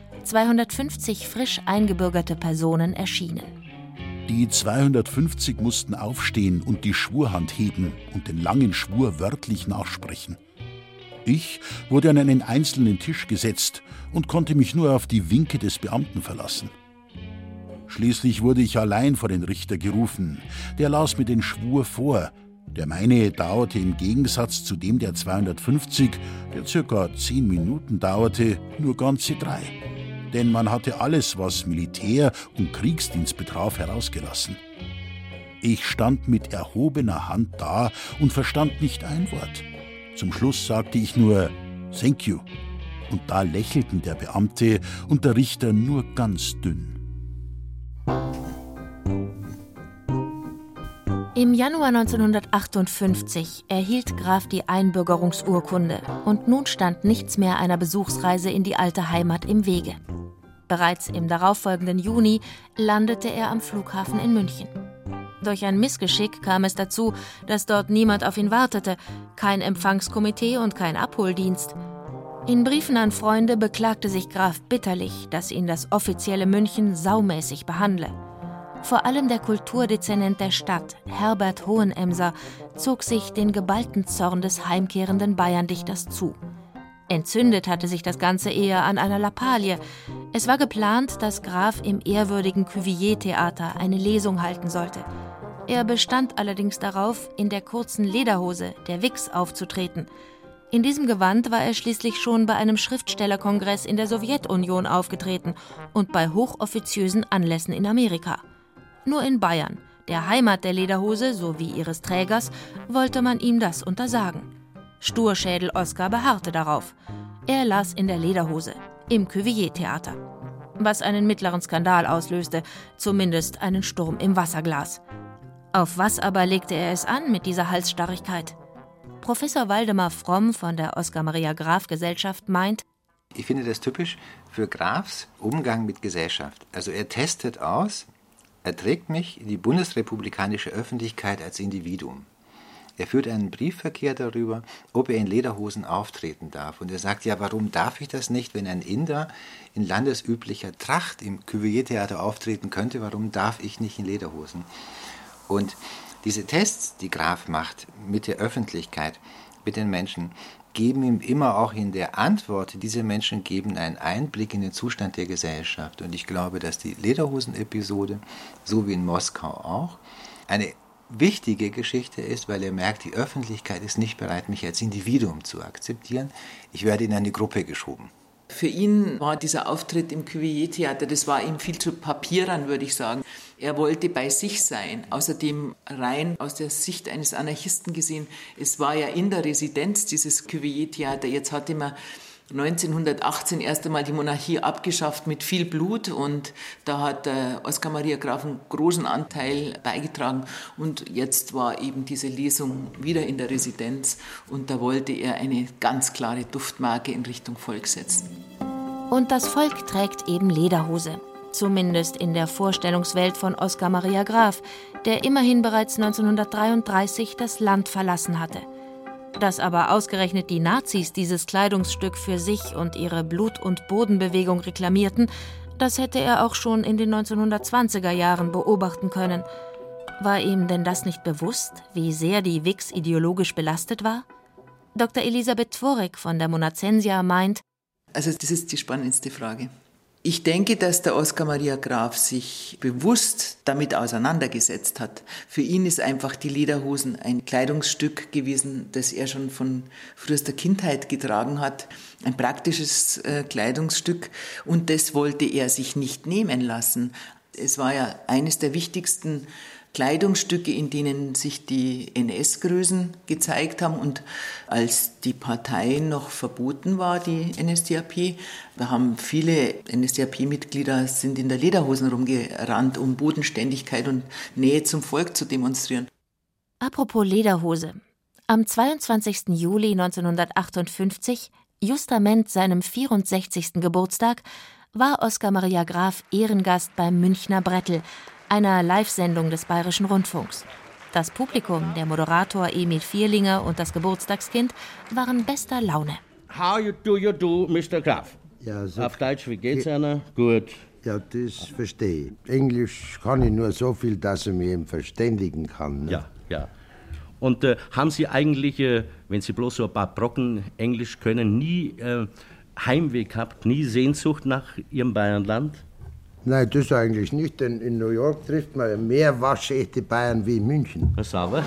250 frisch eingebürgerte Personen erschienen. Die 250 mussten aufstehen und die Schwurhand heben und den langen Schwur wörtlich nachsprechen. Ich wurde an einen einzelnen Tisch gesetzt und konnte mich nur auf die Winke des Beamten verlassen. Schließlich wurde ich allein vor den Richter gerufen. Der las mir den Schwur vor. Der meine dauerte im Gegensatz zu dem der 250, der ca. 10 Minuten dauerte, nur ganze 3. Denn man hatte alles, was Militär- und Kriegsdienst betraf, herausgelassen. Ich stand mit erhobener Hand da und verstand nicht ein Wort. Zum Schluss sagte ich nur »Thank you«, und da lächelten der Beamte und der Richter nur ganz dünn. Im Januar 1958 erhielt Graf die Einbürgerungsurkunde und nun stand nichts mehr einer Besuchsreise in die alte Heimat im Wege. Bereits im darauffolgenden Juni landete er am Flughafen in München. Durch ein Missgeschick kam es dazu, dass dort niemand auf ihn wartete, kein Empfangskomitee und kein Abholdienst. In Briefen an Freunde beklagte sich Graf bitterlich, dass ihn das offizielle München saumäßig behandle. Vor allem der Kulturdezernent der Stadt, Herbert Hohenemser, zog sich den geballten Zorn des heimkehrenden Bayerndichters zu. Entzündet hatte sich das Ganze eher an einer Lappalie. Es war geplant, dass Graf im ehrwürdigen Cuvier-Theater eine Lesung halten sollte. Er bestand allerdings darauf, in der kurzen Lederhose, der Wix, aufzutreten. In diesem Gewand war er schließlich schon bei einem Schriftstellerkongress in der Sowjetunion aufgetreten und bei hochoffiziösen Anlässen in Amerika. Nur in Bayern, der Heimat der Lederhose sowie ihres Trägers, wollte man ihm das untersagen. Sturschädel Oskar beharrte darauf. Er las in der Lederhose, im Cuvier-Theater. Was einen mittleren Skandal auslöste, zumindest einen Sturm im Wasserglas. Auf was aber legte er es an mit dieser Halsstarrigkeit? Professor Waldemar Fromm von der Oskar-Maria-Graf-Gesellschaft meint: Ich finde das typisch für Grafs Umgang mit Gesellschaft. Also er testet aus, erträgt mich die bundesrepublikanische Öffentlichkeit als Individuum. Er führt einen Briefverkehr darüber, ob er in Lederhosen auftreten darf. Und er sagt, ja, warum darf ich das nicht, wenn ein Inder in landesüblicher Tracht im Cuvier-Theater auftreten könnte, warum darf ich nicht in Lederhosen? Und diese Tests, die Graf macht mit der Öffentlichkeit, mit den Menschen, geben ihm immer auch in der Antwort, diese Menschen geben einen Einblick in den Zustand der Gesellschaft. Und ich glaube, dass die Lederhosen-Episode, so wie in Moskau auch, eine wichtige Geschichte ist, weil er merkt, die Öffentlichkeit ist nicht bereit, mich als Individuum zu akzeptieren. Ich werde in eine Gruppe geschoben. Für ihn war dieser Auftritt im Cuvier-Theater, das war ihm viel zu papierern, würde ich sagen. Er wollte bei sich sein. Außerdem rein aus der Sicht eines Anarchisten gesehen, es war ja in der Residenz dieses Cuvier-Theater. Jetzt hatte man 1918 erst einmal die Monarchie abgeschafft mit viel Blut und da hat Oskar Maria Graf einen großen Anteil beigetragen und jetzt war eben diese Lesung wieder in der Residenz und da wollte er eine ganz klare Duftmarke in Richtung Volk setzen. Und das Volk trägt eben Lederhose, zumindest in der Vorstellungswelt von Oskar Maria Graf, der immerhin bereits 1933 das Land verlassen hatte. Dass aber ausgerechnet die Nazis dieses Kleidungsstück für sich und ihre Blut- und Bodenbewegung reklamierten, das hätte er auch schon in den 1920er Jahren beobachten können. War ihm denn das nicht bewusst, wie sehr die Wix ideologisch belastet war? Dr. Elisabeth Tworek von der Monacensia meint: Also das ist die spannendste Frage. Ich denke, dass der Oskar Maria Graf sich bewusst damit auseinandergesetzt hat. Für ihn ist einfach die Lederhosen ein Kleidungsstück gewesen, das er schon von frühester Kindheit getragen hat. Ein praktisches Kleidungsstück und das wollte er sich nicht nehmen lassen. Es war ja eines der wichtigsten Kleidungsstücke, in denen sich die NS-Größen gezeigt haben. Und als die Partei noch verboten war, die NSDAP, da haben viele NSDAP-Mitglieder sind in der Lederhosen rumgerannt, um Bodenständigkeit und Nähe zum Volk zu demonstrieren. Apropos Lederhose. Am 22. Juli 1958, justament seinem 64. Geburtstag, war Oskar Maria Graf Ehrengast beim Münchner Brettel, einer Live-Sendung des Bayerischen Rundfunks. Das Publikum, der Moderator Emil Vierlinger und das Geburtstagskind waren bester Laune. How you do, Mr. Graf? Ja, so auf Deutsch, wie geht's Ihnen? Gut. Ja, das verstehe ich. Englisch kann ich nur so viel, dass ich mich eben verständigen kann. Ne? Ja. Und haben Sie eigentlich, wenn Sie bloß so ein paar Brocken Englisch können, nie Heimweh gehabt, nie Sehnsucht nach Ihrem Bayernland? Nein, das eigentlich nicht, denn in New York trifft man mehr waschechte Bayern wie in München. Sauber.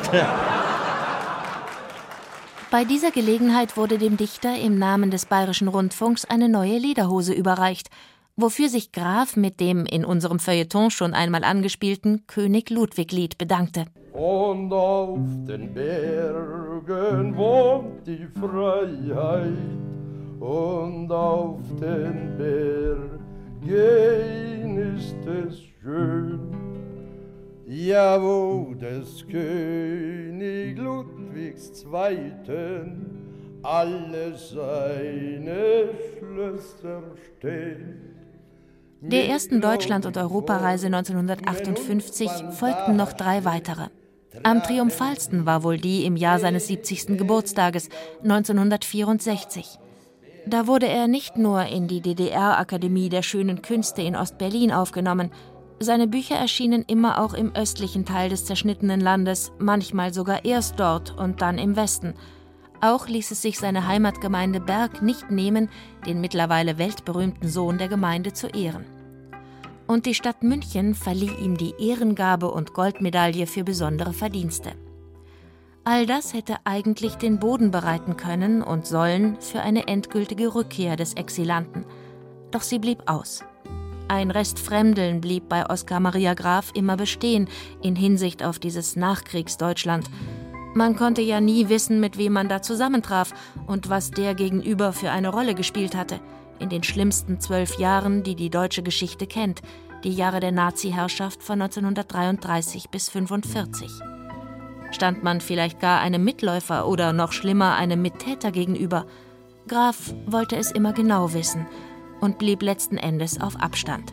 Bei dieser Gelegenheit wurde dem Dichter im Namen des Bayerischen Rundfunks eine neue Lederhose überreicht, wofür sich Graf mit dem in unserem Feuilleton schon einmal angespielten König Ludwig-Lied bedankte. Und auf den Bergen wohnt die Freiheit und auf den Bergen ist es schön, ja, wo des König Ludwigs Zweiten alle seine Schlösser stehen. Der ersten Deutschland- und Europareise 1958 folgten noch 3 weitere. Am triumphalsten war wohl die im Jahr seines 70. Geburtstages, 1964. Da wurde er nicht nur in die DDR-Akademie der Schönen Künste in Ostberlin aufgenommen. Seine Bücher erschienen immer auch im östlichen Teil des zerschnittenen Landes, manchmal sogar erst dort und dann im Westen. Auch ließ es sich seine Heimatgemeinde Berg nicht nehmen, den mittlerweile weltberühmten Sohn der Gemeinde zu ehren. Und die Stadt München verlieh ihm die Ehrengabe und Goldmedaille für besondere Verdienste. All das hätte eigentlich den Boden bereiten können und sollen für eine endgültige Rückkehr des Exilanten. Doch sie blieb aus. Ein Rest Fremdeln blieb bei Oskar Maria Graf immer bestehen in Hinsicht auf dieses Nachkriegsdeutschland. Man konnte ja nie wissen, mit wem man da zusammentraf und was der Gegenüber für eine Rolle gespielt hatte. In den schlimmsten 12 Jahren, die die deutsche Geschichte kennt, die Jahre der Nazi-Herrschaft von 1933 bis 1945. Stand man vielleicht gar einem Mitläufer oder noch schlimmer einem Mittäter gegenüber? Graf wollte es immer genau wissen und blieb letzten Endes auf Abstand.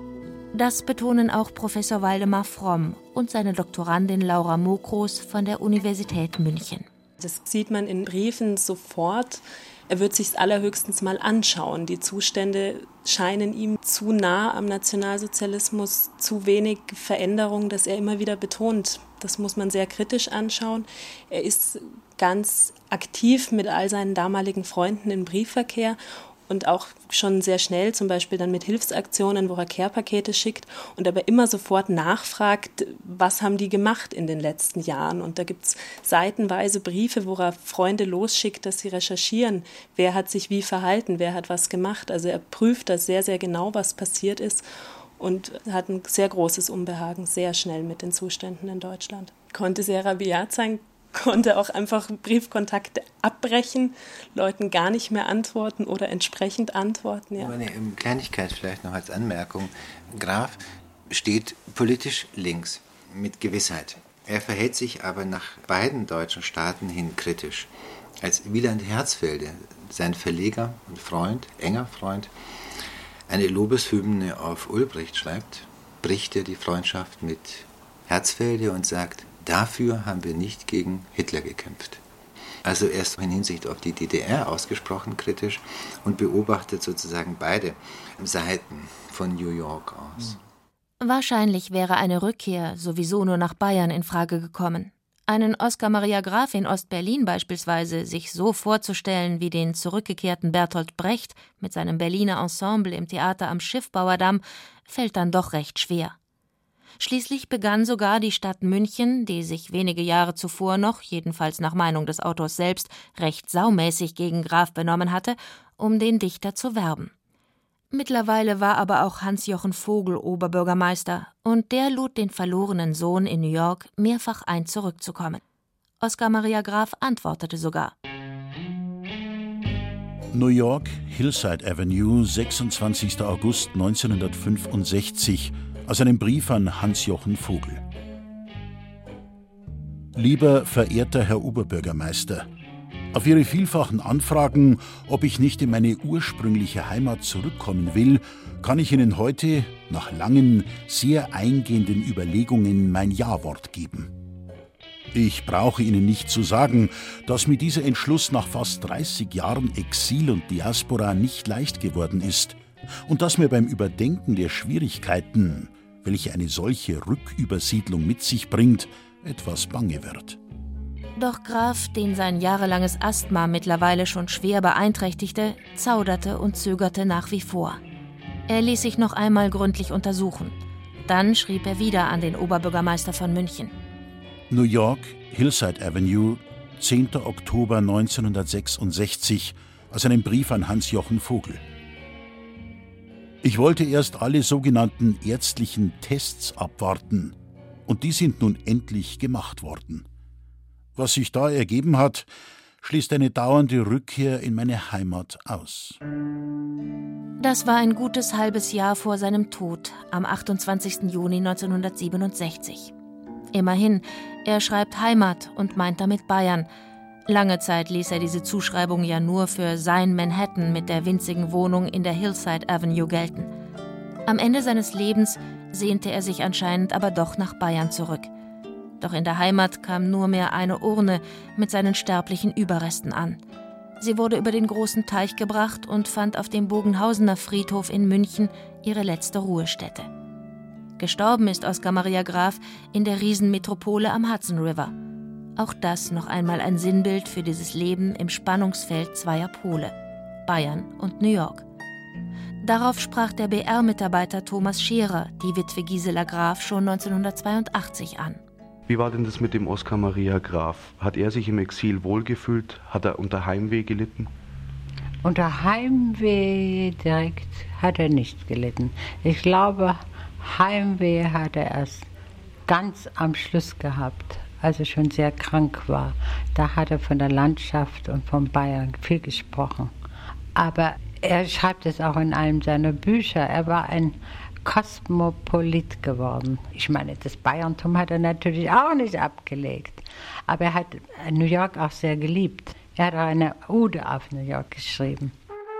Das betonen auch Professor Waldemar Fromm und seine Doktorandin Laura Mokros von der Universität München. Das sieht man in Briefen sofort. Er wird sich allerhöchstens mal anschauen. Die Zustände scheinen ihm zu nah am Nationalsozialismus, zu wenig Veränderung, dass er immer wieder betont. Das muss man sehr kritisch anschauen. Er ist ganz aktiv mit all seinen damaligen Freunden im Briefverkehr und auch schon sehr schnell, zum Beispiel dann mit Hilfsaktionen, wo er Care-Pakete schickt und aber immer sofort nachfragt, was haben die gemacht in den letzten Jahren. Und da gibt es seitenweise Briefe, wo er Freunde losschickt, dass sie recherchieren, wer hat sich wie verhalten, wer hat was gemacht. Also er prüft das sehr, sehr genau, was passiert ist und hat ein sehr großes Unbehagen sehr schnell mit den Zuständen in Deutschland. Konnte sehr rabiat sein, konnte auch einfach Briefkontakte abbrechen, Leuten gar nicht mehr antworten oder entsprechend antworten. Ja. Eine Kleinigkeit vielleicht noch als Anmerkung. Graf steht politisch links, mit Gewissheit. Er verhält sich aber nach beiden deutschen Staaten hin kritisch. Als Wieland Herzfelde, sein Verleger und Freund, enger Freund, eine Lobeshymne auf Ulbricht schreibt, bricht er die Freundschaft mit Herzfelde und sagt, dafür haben wir nicht gegen Hitler gekämpft. Also er ist in Hinsicht auf die DDR ausgesprochen kritisch und beobachtet sozusagen beide Seiten von New York aus. Wahrscheinlich wäre eine Rückkehr sowieso nur nach Bayern in Frage gekommen. Einen Oskar Maria Graf in Ostberlin beispielsweise sich so vorzustellen wie den zurückgekehrten Bertolt Brecht mit seinem Berliner Ensemble im Theater am Schiffbauerdamm, fällt dann doch recht schwer. Schließlich begann sogar die Stadt München, die sich wenige Jahre zuvor noch, jedenfalls nach Meinung des Autors selbst, recht saumäßig gegen Graf benommen hatte, um den Dichter zu werben. Mittlerweile war aber auch Hans-Jochen Vogel Oberbürgermeister und der lud den verlorenen Sohn in New York mehrfach ein, zurückzukommen. Oskar Maria Graf antwortete sogar. New York, Hillside Avenue, 26. August 1965, aus einem Brief an Hans-Jochen Vogel. Lieber verehrter Herr Oberbürgermeister, auf Ihre vielfachen Anfragen, ob ich nicht in meine ursprüngliche Heimat zurückkommen will, kann ich Ihnen heute, nach langen, sehr eingehenden Überlegungen, mein Ja-Wort geben. Ich brauche Ihnen nicht zu sagen, dass mir dieser Entschluss nach fast 30 Jahren Exil und Diaspora nicht leicht geworden ist und dass mir beim Überdenken der Schwierigkeiten, welche eine solche Rückübersiedlung mit sich bringt, etwas bange wird. Doch Graf, den sein jahrelanges Asthma mittlerweile schon schwer beeinträchtigte, zauderte und zögerte nach wie vor. Er ließ sich noch einmal gründlich untersuchen. Dann schrieb er wieder an den Oberbürgermeister von München. New York, Hillside Avenue, 10. Oktober 1966, aus einem Brief an Hans-Jochen Vogel. Ich wollte erst alle sogenannten ärztlichen Tests abwarten, und die sind nun endlich gemacht worden. Was sich da ergeben hat, schließt eine dauernde Rückkehr in meine Heimat aus. Das war ein gutes halbes Jahr vor seinem Tod, am 28. Juni 1967. Immerhin, er schreibt Heimat und meint damit Bayern. Lange Zeit ließ er diese Zuschreibung ja nur für sein Manhattan mit der winzigen Wohnung in der Hillside Avenue gelten. Am Ende seines Lebens sehnte er sich anscheinend aber doch nach Bayern zurück. Doch in der Heimat kam nur mehr eine Urne mit seinen sterblichen Überresten an. Sie wurde über den großen Teich gebracht und fand auf dem Bogenhausener Friedhof in München ihre letzte Ruhestätte. Gestorben ist Oskar Maria Graf in der Riesenmetropole am Hudson River. Auch das noch einmal ein Sinnbild für dieses Leben im Spannungsfeld zweier Pole, Bayern und New York. Darauf sprach der BR-Mitarbeiter Thomas Scherer die Witwe Gisela Graf schon 1982 an. Wie war denn das mit dem Oskar Maria Graf? Hat er sich im Exil wohlgefühlt? Hat er unter Heimweh gelitten? Unter Heimweh direkt hat er nicht gelitten. Ich glaube, Heimweh hat er erst ganz am Schluss gehabt, als er schon sehr krank war. Da hat er von der Landschaft und von Bayern viel gesprochen. Aber er schreibt es auch in einem seiner Bücher. Er war ein Kosmopolit geworden. Ich meine, das Bayerntum hat er natürlich auch nicht abgelegt. Aber er hat New York auch sehr geliebt. Er hat auch eine Ode auf New York geschrieben.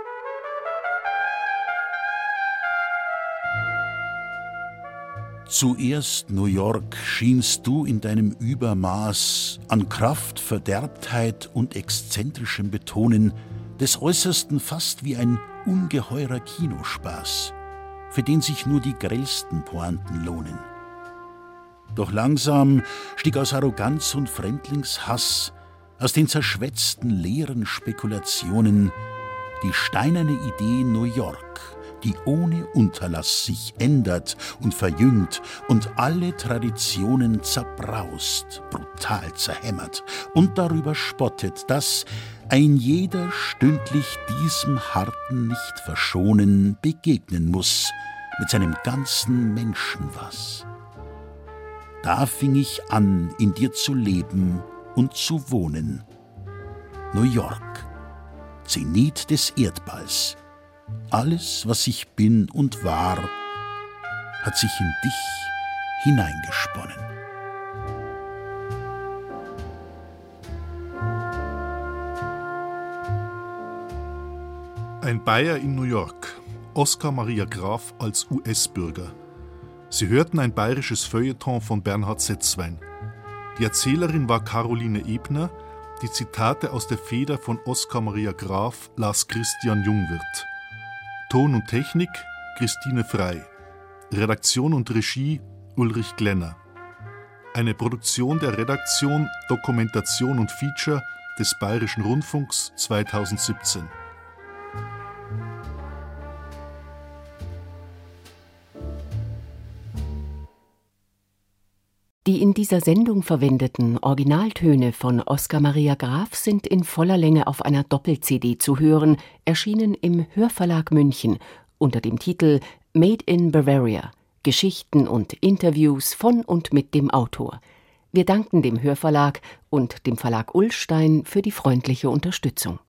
Zuerst, New York, schienst du in deinem Übermaß an Kraft, Verderbtheit und exzentrischem Betonen des Äußersten fast wie ein ungeheurer Kinospaß, für den sich nur die grellsten Pointen lohnen. Doch langsam stieg aus Arroganz und Fremdlingshass, aus den zerschwätzten leeren Spekulationen die steinerne Idee New York, die ohne Unterlass sich ändert und verjüngt und alle Traditionen zerbraust, brutal zerhämmert und darüber spottet, dass ein jeder stündlich diesem Harten nicht verschonen begegnen muss, mit seinem ganzen Menschenwas. Da fing ich an, in dir zu leben und zu wohnen. New York, Zenit des Erdballs. Alles, was ich bin und war, hat sich in dich hineingesponnen. Ein Bayer in New York. Oskar Maria Graf als US-Bürger. Sie hörten ein bayerisches Feuilleton von Bernhard Setzwein. Die Erzählerin war Caroline Ebner. Die Zitate aus der Feder von Oskar Maria Graf las Christian Jungwirth. Ton und Technik Christine Frey. Redaktion und Regie Ulrich Glenner. Eine Produktion der Redaktion Dokumentation und Feature des Bayerischen Rundfunks 2017. Die in dieser Sendung verwendeten Originaltöne von Oskar Maria Graf sind in voller Länge auf einer Doppel-CD zu hören, erschienen im Hörverlag München unter dem Titel Made in Bavaria – Geschichten und Interviews von und mit dem Autor. Wir danken dem Hörverlag und dem Verlag Ullstein für die freundliche Unterstützung.